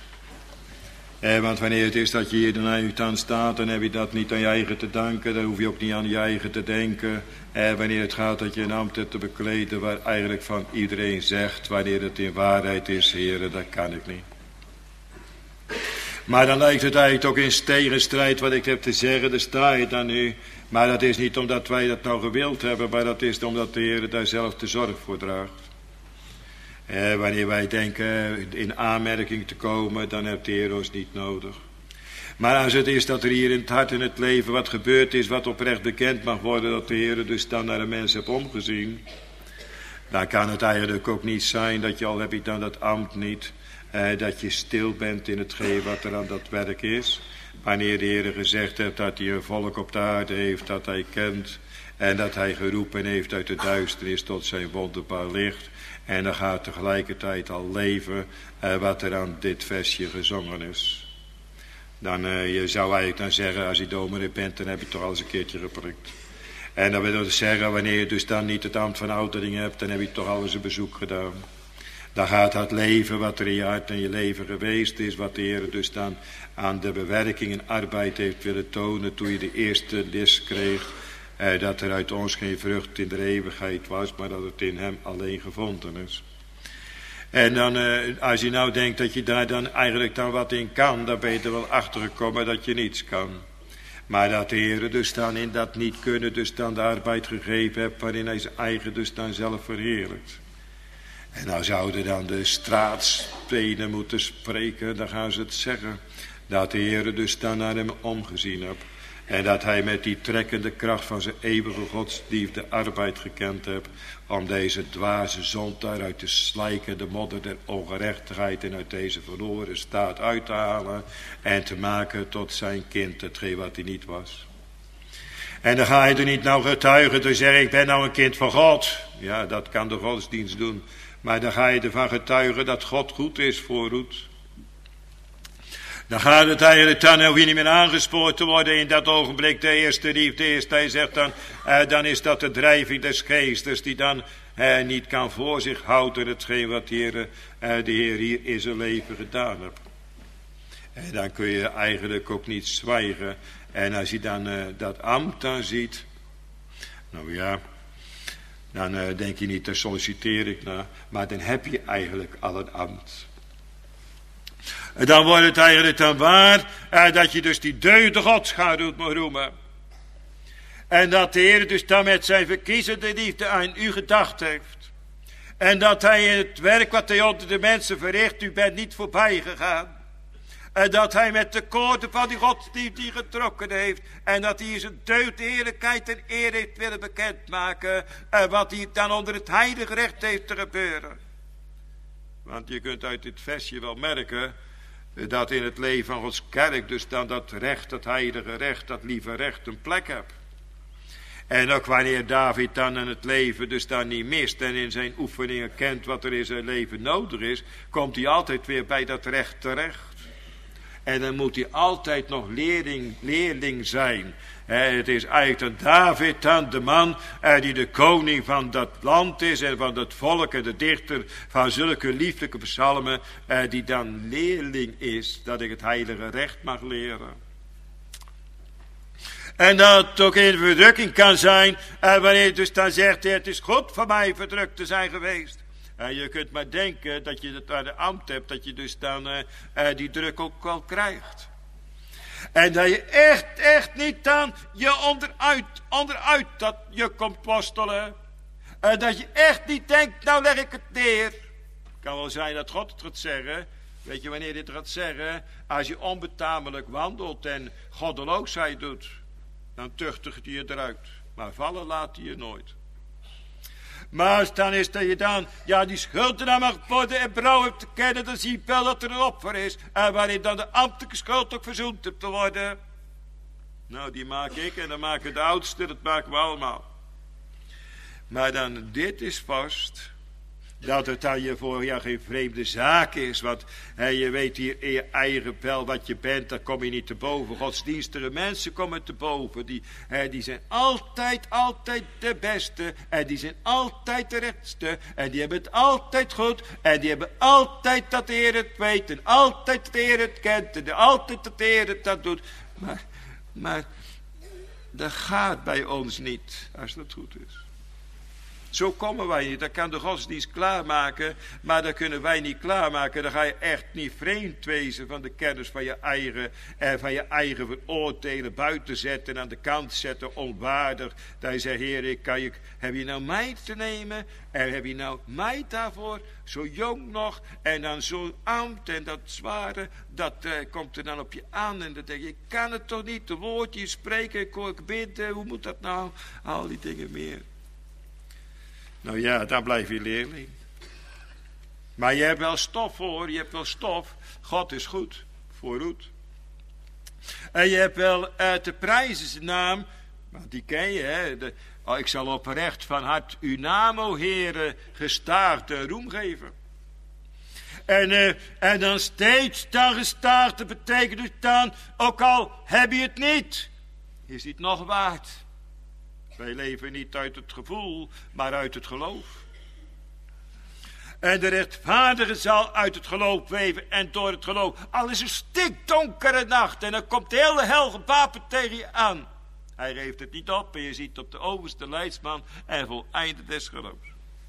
Want wanneer het is dat je hier naar je tand staat, dan heb je dat niet aan je eigen te danken. Dan hoef je ook niet aan je eigen te denken. Wanneer het gaat dat je een ambt hebt te bekleden waar eigenlijk van iedereen zegt, wanneer het in waarheid is, heren, dat kan ik niet. Maar dan lijkt het eigenlijk toch in tegenstrijd wat ik heb te zeggen, daar sta je dan nu. Maar dat is niet omdat wij dat nou gewild hebben, maar dat is omdat de Heer daar zelf de zorg voor draagt. Wanneer wij denken in aanmerking te komen, dan heeft de Heer ons niet nodig. Maar als het is dat er hier in het hart en het leven wat gebeurd is, wat oprecht bekend mag worden, dat de Heer dus dan naar de mens heeft omgezien, dan kan het eigenlijk ook niet zijn dat je, al heb je dan dat ambt niet, dat je stil bent in hetgeen wat er aan dat werk is. Wanneer de Heer gezegd heeft dat hij een volk op de aarde heeft dat hij kent, en dat hij geroepen heeft uit de duisternis tot zijn wonderbaar licht. En dan gaat tegelijkertijd al leven wat er aan dit versje gezongen is. Dan je zou eigenlijk dan zeggen, als je dominee bent, dan heb je toch al eens een keertje geprikt. En dan wil dat zeggen, wanneer je dus dan niet het ambt van oudering hebt, dan heb je toch al eens een bezoek gedaan. Dan gaat het leven wat er in je hart en je leven geweest is, wat de Heer dus dan aan de bewerking en arbeid heeft willen tonen toen je de eerste les kreeg. Dat er uit ons geen vrucht in de eeuwigheid was, maar dat het in hem alleen gevonden is. En dan, als je nou denkt dat je daar dan eigenlijk dan wat in kan, dan ben je er wel achter gekomen dat je niets kan. Maar dat de Heer dus dan in dat niet kunnen dus dan de arbeid gegeven hebt, waarin hij zijn eigen dus dan zelf verheerlijkt. En nou zouden dan de straatstenen moeten spreken, dan gaan ze het zeggen. Dat de Heer dus dan naar hem omgezien hebt. En dat hij met die trekkende kracht van zijn eeuwige godsliefde arbeid gekend hebt. Om deze dwaze zondaar uit de slijkende modder der ongerechtigheid en uit deze verloren staat uit te halen. En te maken tot zijn kind, hetgeen wat hij niet was. En dan ga je er niet nou getuigen te zeggen, ik ben nou een kind van God. Ja, dat kan de godsdienst doen. Maar dan ga je ervan getuigen dat God goed is voor Ruth. Dan gaat het eigenlijk, dan hoef je niet meer aangespoord te worden in dat ogenblik. De eerste liefde is, hij zegt dan is dat de drijving des geestes die dan niet kan voor zich houden hetgeen wat de Heer hier in zijn leven gedaan heeft. En dan kun je eigenlijk ook niet zwijgen. En als je dan dat ambt dan ziet, nou ja, dan denk je niet, daar solliciteer ik naar, maar dan heb je eigenlijk al een ambt. En dan wordt het eigenlijk dan waar dat je dus die deugden Gods gaat roemen. En dat de Heer dus dan met zijn verkiezende liefde aan u gedacht heeft. En dat hij in het werk wat hij onder de mensen verricht, u bent niet voorbij gegaan. En dat hij met de koorden van die godsliefde getrokken heeft. En dat hij zijn deugd, eerlijkheid en eer heeft willen bekendmaken. En wat hij dan onder het heilige recht heeft te gebeuren. Want je kunt uit dit versje wel merken dat in het leven van Gods kerk dus dan dat recht, dat heilige recht, dat lieve recht een plek heeft. En ook wanneer David dan in het leven dus dan niet mist en in zijn oefeningen kent wat er in zijn leven nodig is, komt hij altijd weer bij dat recht terecht. En dan moet hij altijd nog leerling zijn. Het is eigenlijk dan David dan de man die de koning van dat land is en van dat volk en de dichter van zulke lieflijke psalmen die dan leerling is, dat ik het heilige recht mag leren. En dat het ook in verdrukking kan zijn wanneer je dus dan zegt, het is goed voor mij verdrukt te zijn geweest. En je kunt maar denken dat je het aan de ambt hebt, dat je dus dan die druk ook wel krijgt. En dat je echt niet dan je onderuit dat je komt worstelen. Dat je echt niet denkt, nou leg ik het neer. Het kan wel zijn dat God het gaat zeggen. Weet je wanneer dit gaat zeggen? Als je onbetamelijk wandelt en goddeloosheid doet, dan tuchtigt hij je eruit. Maar vallen laat hij je nooit. Maar als dan is dat je dan, die schuld dan mag worden en berouw hebt te kennen, dan zie je wel dat er een offer is. En waarin dan de ambtelijke schuld ook verzoend hebt te worden. Nou, die maak ik en dan maken de oudsten, dat maken we allemaal. Maar dan, dit is vast, dat het aan je voor geen vreemde zaak is. Want je weet hier in je eigen wel wat je bent, daar kom je niet te boven. Godsdienstige mensen komen te boven. Die zijn altijd de beste. En die zijn altijd de rechtste. En die hebben het altijd goed. En die hebben altijd dat de Heer het weet. En altijd dat de Heer het kent. En altijd dat de Heer het dat doet. Maar dat gaat bij ons niet, als dat goed is. Zo komen wij niet. Dat kan de godsdienst klaarmaken, maar dat kunnen wij niet klaarmaken. Dan ga je echt niet vreemd wezen van de kennis van je eigen en van je eigen veroordelen buiten zetten en aan de kant zetten, onwaardig. Dat je zegt, Heer, heb je nou mij te nemen? En heb je nou mij daarvoor? Zo jong nog en dan zo'n ambt en dat zware, dat komt er dan op je aan. En dan denk je, ik kan het toch niet, de woordjes spreken, ik bidden, hoe moet dat nou? Al die dingen meer. Nou ja, dan blijf je leerling. Maar je hebt wel stof hoor, je hebt wel stof. God is goed, vooruit. En je hebt wel te prijzen zijn naam, want die ken je hè. Ik zal oprecht van hart uw naam, o Heere, gestaagd roem geven. En dan steeds dan gestaagd, dat betekent dus dan, ook al heb je het niet, is het nog waard. Wij leven niet uit het gevoel, maar uit het geloof. En de rechtvaardige zal uit het geloof leven en door het geloof. Al is een stikdonkere nacht en dan komt de hele hel gewapend tegen je aan. Hij geeft het niet op en je ziet op de overste leidsman en voleinde des geloofs.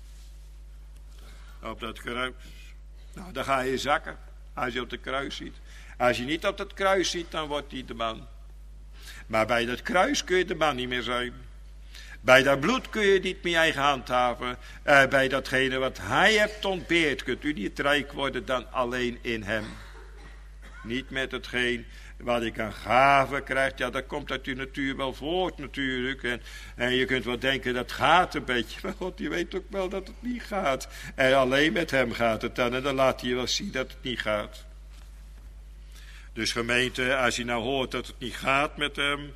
Op dat kruis. Nou, dan ga je zakken als je op het kruis ziet. Als je niet op dat kruis ziet, dan wordt hij de man. Maar bij dat kruis kun je de man niet meer zijn. Bij dat bloed kun je niet met je eigen handhaven. Bij datgene wat hij hebt ontbeerd, kunt u niet rijk worden dan alleen in hem. Niet met hetgeen wat ik aan gaven krijg. Ja, dat komt uit uw natuur wel voort natuurlijk. En je kunt wel denken, dat gaat een beetje. Maar God, je weet ook wel dat het niet gaat. En alleen met hem gaat het dan. En dan laat hij je wel zien dat het niet gaat. Dus gemeente, als je nou hoort dat het niet gaat met hem,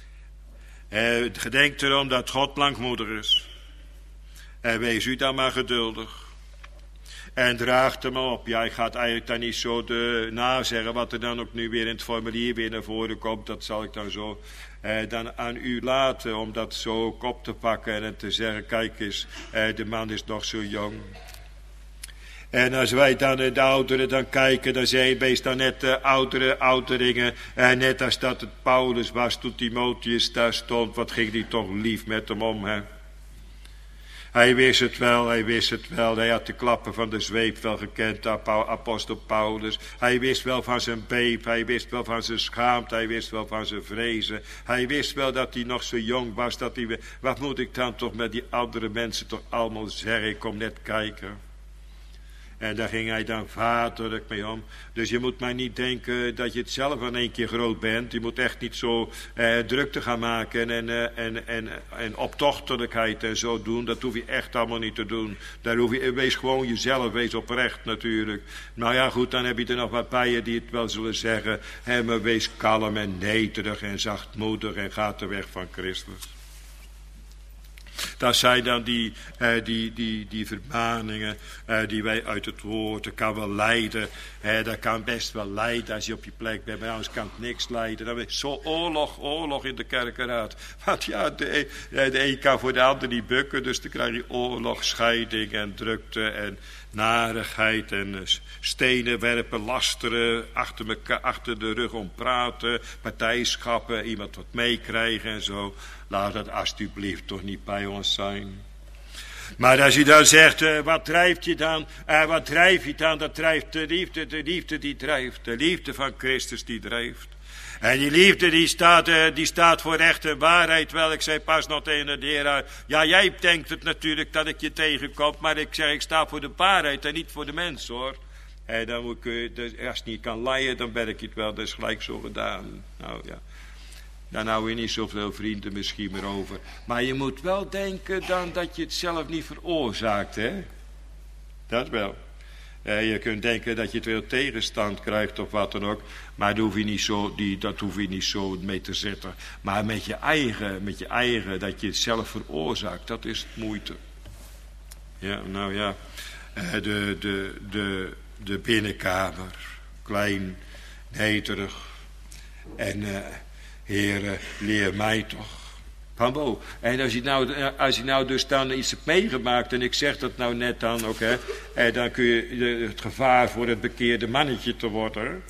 gedenk erom dat God langmoedig is. En wees u dan maar geduldig. En draagt hem op. Ja, ik ga het eigenlijk dan niet zo nazeggen wat er dan ook nu weer in het formulier weer naar voren komt. Dat zal ik dan zo dan aan u laten om dat zo ook op te pakken en te zeggen, kijk eens, de man is nog zo jong. En als wij dan de ouderen dan kijken, dan zijn wees dan net de ouderlingen. Net als dat het Paulus was toen Timotheus daar stond, wat ging die toch lief met hem om, hè? Hij wist het wel. Hij had de klappen van de zweep wel gekend, apostel Paulus. Hij wist wel van zijn beep, hij wist wel van zijn schaamte, hij wist wel van zijn vrezen. Hij wist wel dat hij nog zo jong was, wat moet ik dan toch met die andere mensen toch allemaal zeggen? Ik kom net kijken. En daar ging hij dan vaderlijk mee om. Dus je moet maar niet denken dat je het zelf in één keer groot bent. Je moet echt niet zo drukte gaan maken en optochtelijkheid en zo doen. Dat hoef je echt allemaal niet te doen. Wees gewoon jezelf, wees oprecht natuurlijk. Nou ja goed, dan heb je er nog wat bij je die het wel zullen zeggen. Maar wees kalm en nederig en zachtmoedig en ga de weg van Christus. Dat zijn dan die vermaningen die wij uit het woord. Dat kan wel leiden. Dat kan best wel leiden als je op je plek bent. Maar anders kan het niks leiden. Dan is zo oorlog in de kerkenraad. Want ja, de een kan voor de ander niet bukken. Dus dan krijg je oorlog, scheiding en drukte en narigheid en stenen werpen, lasteren, achter de rug om praten, partijschappen, iemand wat meekrijgen en zo. Laat dat alsjeblieft toch niet bij ons zijn. Maar als je dan zegt, wat drijft je dan? Wat drijf je dan? Dat drijft de liefde die drijft. De liefde van Christus die drijft. En die liefde die staat voor recht en waarheid. Wel, ik zei pas nog tegen de Heer, ja, jij denkt het natuurlijk dat ik je tegenkom, maar ik zeg, ik sta voor de waarheid en niet voor de mens, hoor. En dan moet ik, als je niet kan leiden, dan ben ik het wel, dat is gelijk zo gedaan. Nou ja, dan hou je niet zoveel vrienden misschien meer over. Maar je moet wel denken dan dat je het zelf niet veroorzaakt, hè. Dat wel. Je kunt denken dat je het wel tegenstand krijgt of wat dan ook. Maar dat hoef je niet zo mee te zetten. Maar met je eigen, dat je het zelf veroorzaakt, dat is het moeite. Ja, nou ja. De binnenkamer. Klein, nederig. En Heere, leer mij toch. Van wow. En als je nou dus dan iets hebt meegemaakt, en ik zeg dat nou net dan ook, hè, dan kun je het gevaar voor het bekeerde mannetje te worden.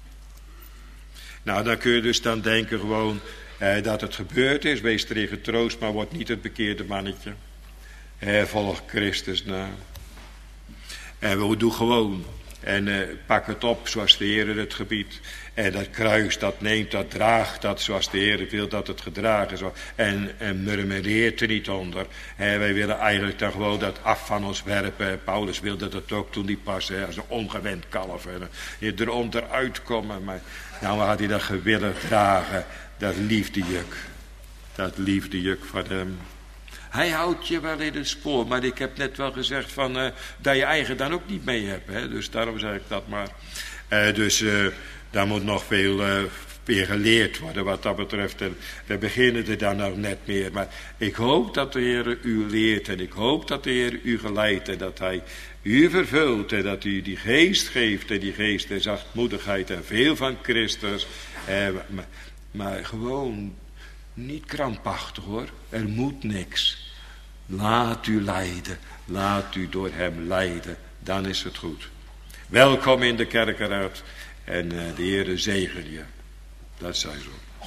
Nou, dan kun je dus dan denken gewoon dat het gebeurd is. Wees erin getroost, maar word niet het bekeerde mannetje. Volg Christus na. En we doen gewoon. En pak het op zoals de Heer het gebiedt. En dat kruis, dat neemt, dat draagt dat zoals de Heer wil dat het gedragen zou. En murmureert er niet onder. Wij willen eigenlijk dan gewoon dat af van ons werpen. Paulus wilde dat ook toen die pas, als een ongewend kalf. En eronder uitkomen. Maar nou had hij dat gewillig dragen. Dat liefdejuk. Dat liefdejuk van hem. Hij houdt je wel in het spoor, maar ik heb net wel gezegd van, dat je eigen dan ook niet mee hebt. Hè? Dus daarom zeg ik dat maar. Daar moet nog veel weer geleerd worden wat dat betreft. En we beginnen er dan nog net meer. Maar ik hoop dat de Heer u leert en ik hoop dat de Heer u geleidt en dat Hij u vervult en dat u die geest geeft en die geest en zachtmoedigheid en veel van Christus. Maar gewoon niet krampachtig, hoor. Er moet niks. Laat u leiden. Laat u door hem leiden. Dan is het goed. Welkom in de kerkenraad. En de Heere zegen je. Dat zij zo.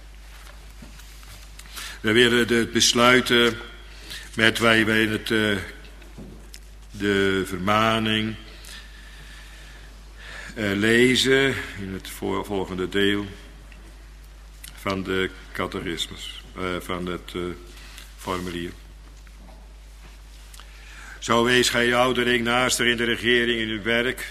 We willen het besluiten met wij de vermaning lezen in het volgende deel van de catechismus, van het formulier. Zo wees gij oudering naaster in de regering in uw werk.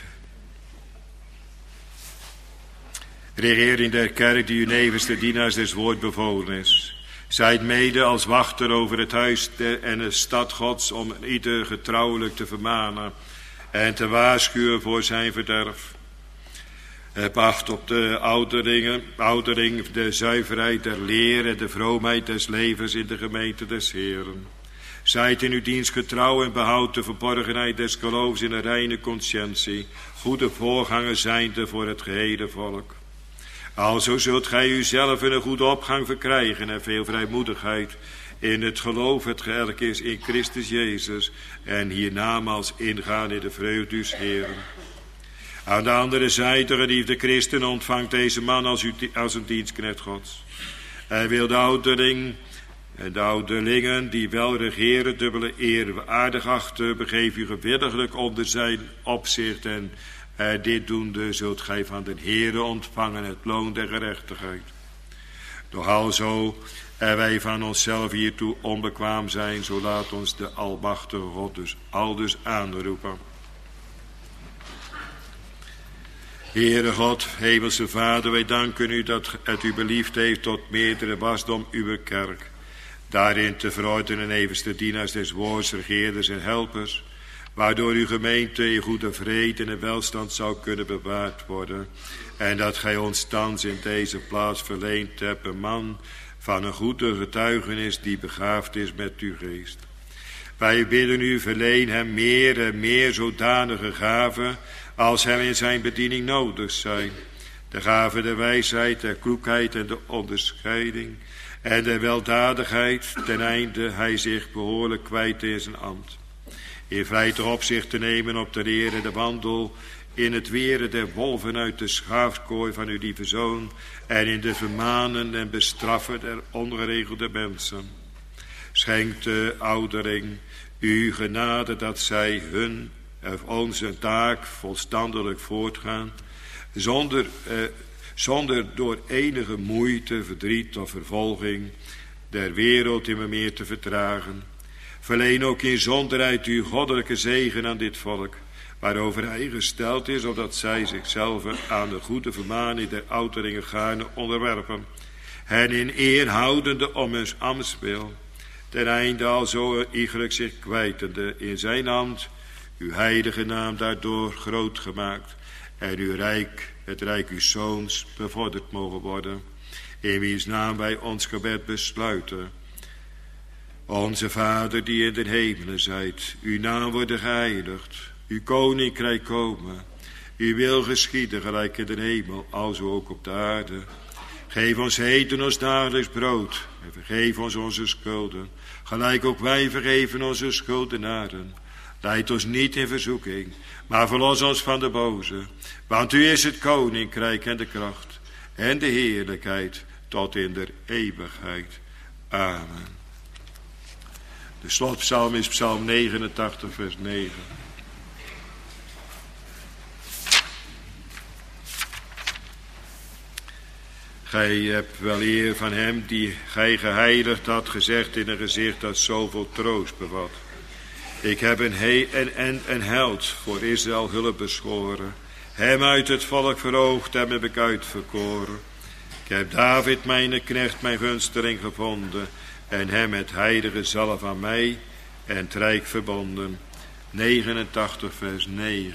Regering der kerk die u nevens de dienaars des woord bevolen is. Zijt mede als wachter over het huis en de stad Gods om ieder getrouwelijk te vermanen en te waarschuwen voor zijn verderf. Heb acht op de oudering, de zuiverheid der leer en de vroomheid des levens in de gemeente des Heeren. Zijt in uw dienst getrouw en behoud de verborgenheid des geloofs in een reine conscientie, goede voorganger zijnde voor het gehele volk. Alzo zult gij uzelf in een goede opgang verkrijgen en veel vrijmoedigheid in het geloof het geërk is in Christus Jezus en hiernamaals ingaan in de vreugde uws Heeren. Aan de andere zijde, geliefde christen, ontvangt deze man als een dienstknecht Gods. Hij wil de oudering En de ouderlingen die wel regeren dubbele eer aardig achten, begeef u gewilliglijk onder zijn opzicht. En dit doende zult gij van den Heere ontvangen het loon der gerechtigheid. Doch alzo wij van onszelf hiertoe onbekwaam zijn, zo laat ons de almachtige God dus aldus aanroepen. Heere God, hemelse Vader, wij danken u dat het u beliefd heeft tot meerdere wasdom uw kerk. Daarin te verordenen nevens de dienaars des woords, regeerders en helpers, waardoor uw gemeente in goede vrede en welstand zou kunnen bewaard worden. En dat gij ons thans in deze plaats verleend hebt, een man van een goede getuigenis die begaafd is met uw geest. Wij bidden u, verleen hem meer en meer zodanige gaven als hem in zijn bediening nodig zijn. De gave der wijsheid, der kloekheid en de onderscheiding en de weldadigheid, ten einde hij zich behoorlijk kwijt in zijn ambt. In vlijtig opzicht te nemen op de eer en de wandel, in het weren der wolven uit de schaafkooi van uw lieve Zoon, en in de vermanen en bestraffen der ongeregelde mensen. Schenk de oudering uw genade dat zij hun of onze taak volstandelijk voortgaan, zonder door enige moeite, verdriet of vervolging der wereld immer meer te vertragen. Verleen ook in zonderheid uw goddelijke zegen aan dit volk, waarover hij gesteld is, opdat zij zichzelf aan de goede vermaning der ouderlingen gaarne onderwerpen, hen in eer houdende om hun ambtswil, ten einde alzo iegelijk zich kwijtende in zijn ambt, uw heilige naam daardoor groot gemaakt, en uw rijk, het rijk uw zoons, bevorderd mogen worden, in wiens naam wij ons gebed besluiten. Onze Vader die in de hemelen zijt, uw naam worden geheiligd, uw koninkrijk komen, uw wil geschieden gelijk in de hemel, alzo ook op de aarde. Geef ons heden ons dagelijks brood en vergeef ons onze schulden, gelijk ook wij vergeven onze schuldenaren. Leid ons niet in verzoeking, maar verlos ons van de boze. Want u is het koninkrijk en de kracht en de heerlijkheid tot in der eeuwigheid. Amen. De slotpsalm is psalm 89 vers 9. Gij hebt wel eer van hem die gij geheiligd had, gezegd in een gezicht dat zoveel troost bevat. Ik heb een held voor Israël hulp beschoren. Hem uit het volk veroogd, hem heb ik uitverkoren. Ik heb David mijn knecht, mijn gunsteling gevonden, en hem het heilige zalf aan mij en het rijk verbonden. 89 vers 9.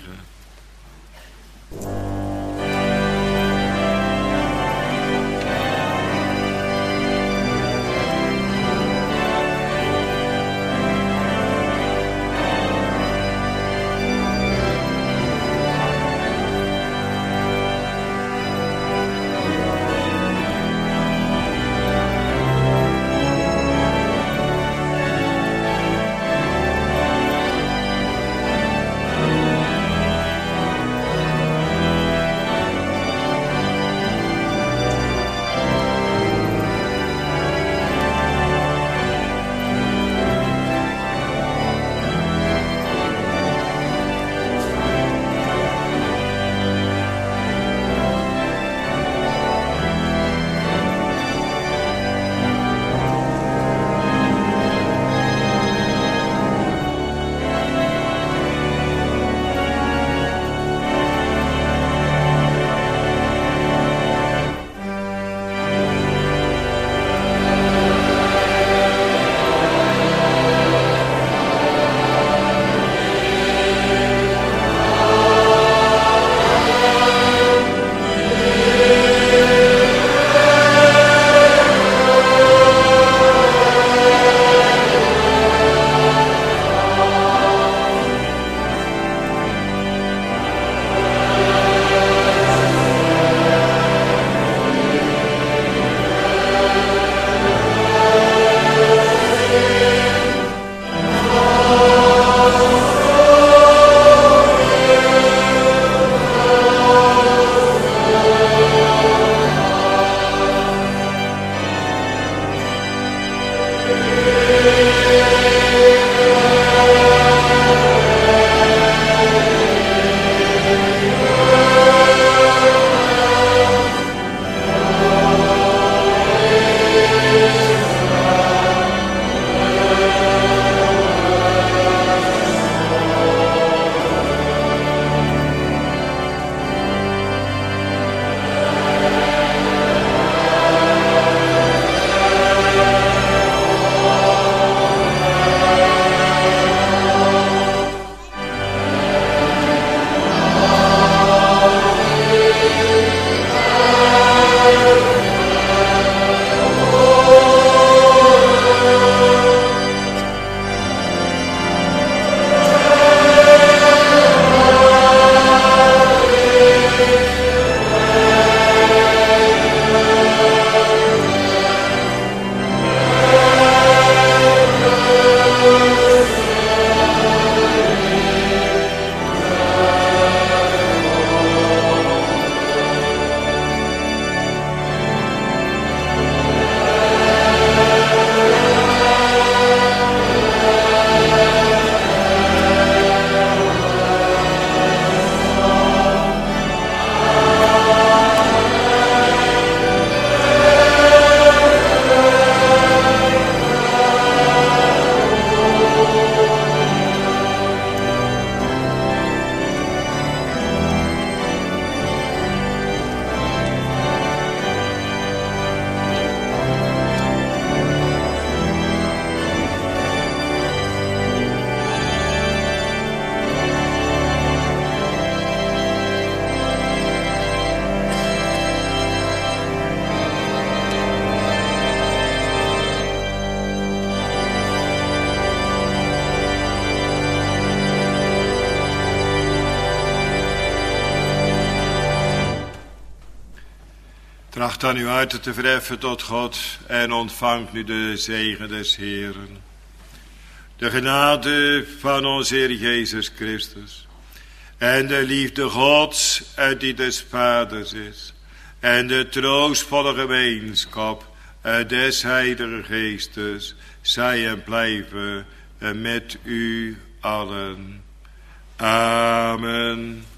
Tracht dan uw harten te verheffen tot God en ontvangt nu de zegen des Heeren. De genade van onze Heer Jezus Christus en de liefde Gods die des Vaders is en de troostvolle gemeenschap des Heiligen Geestes zij en blijven met u allen. Amen.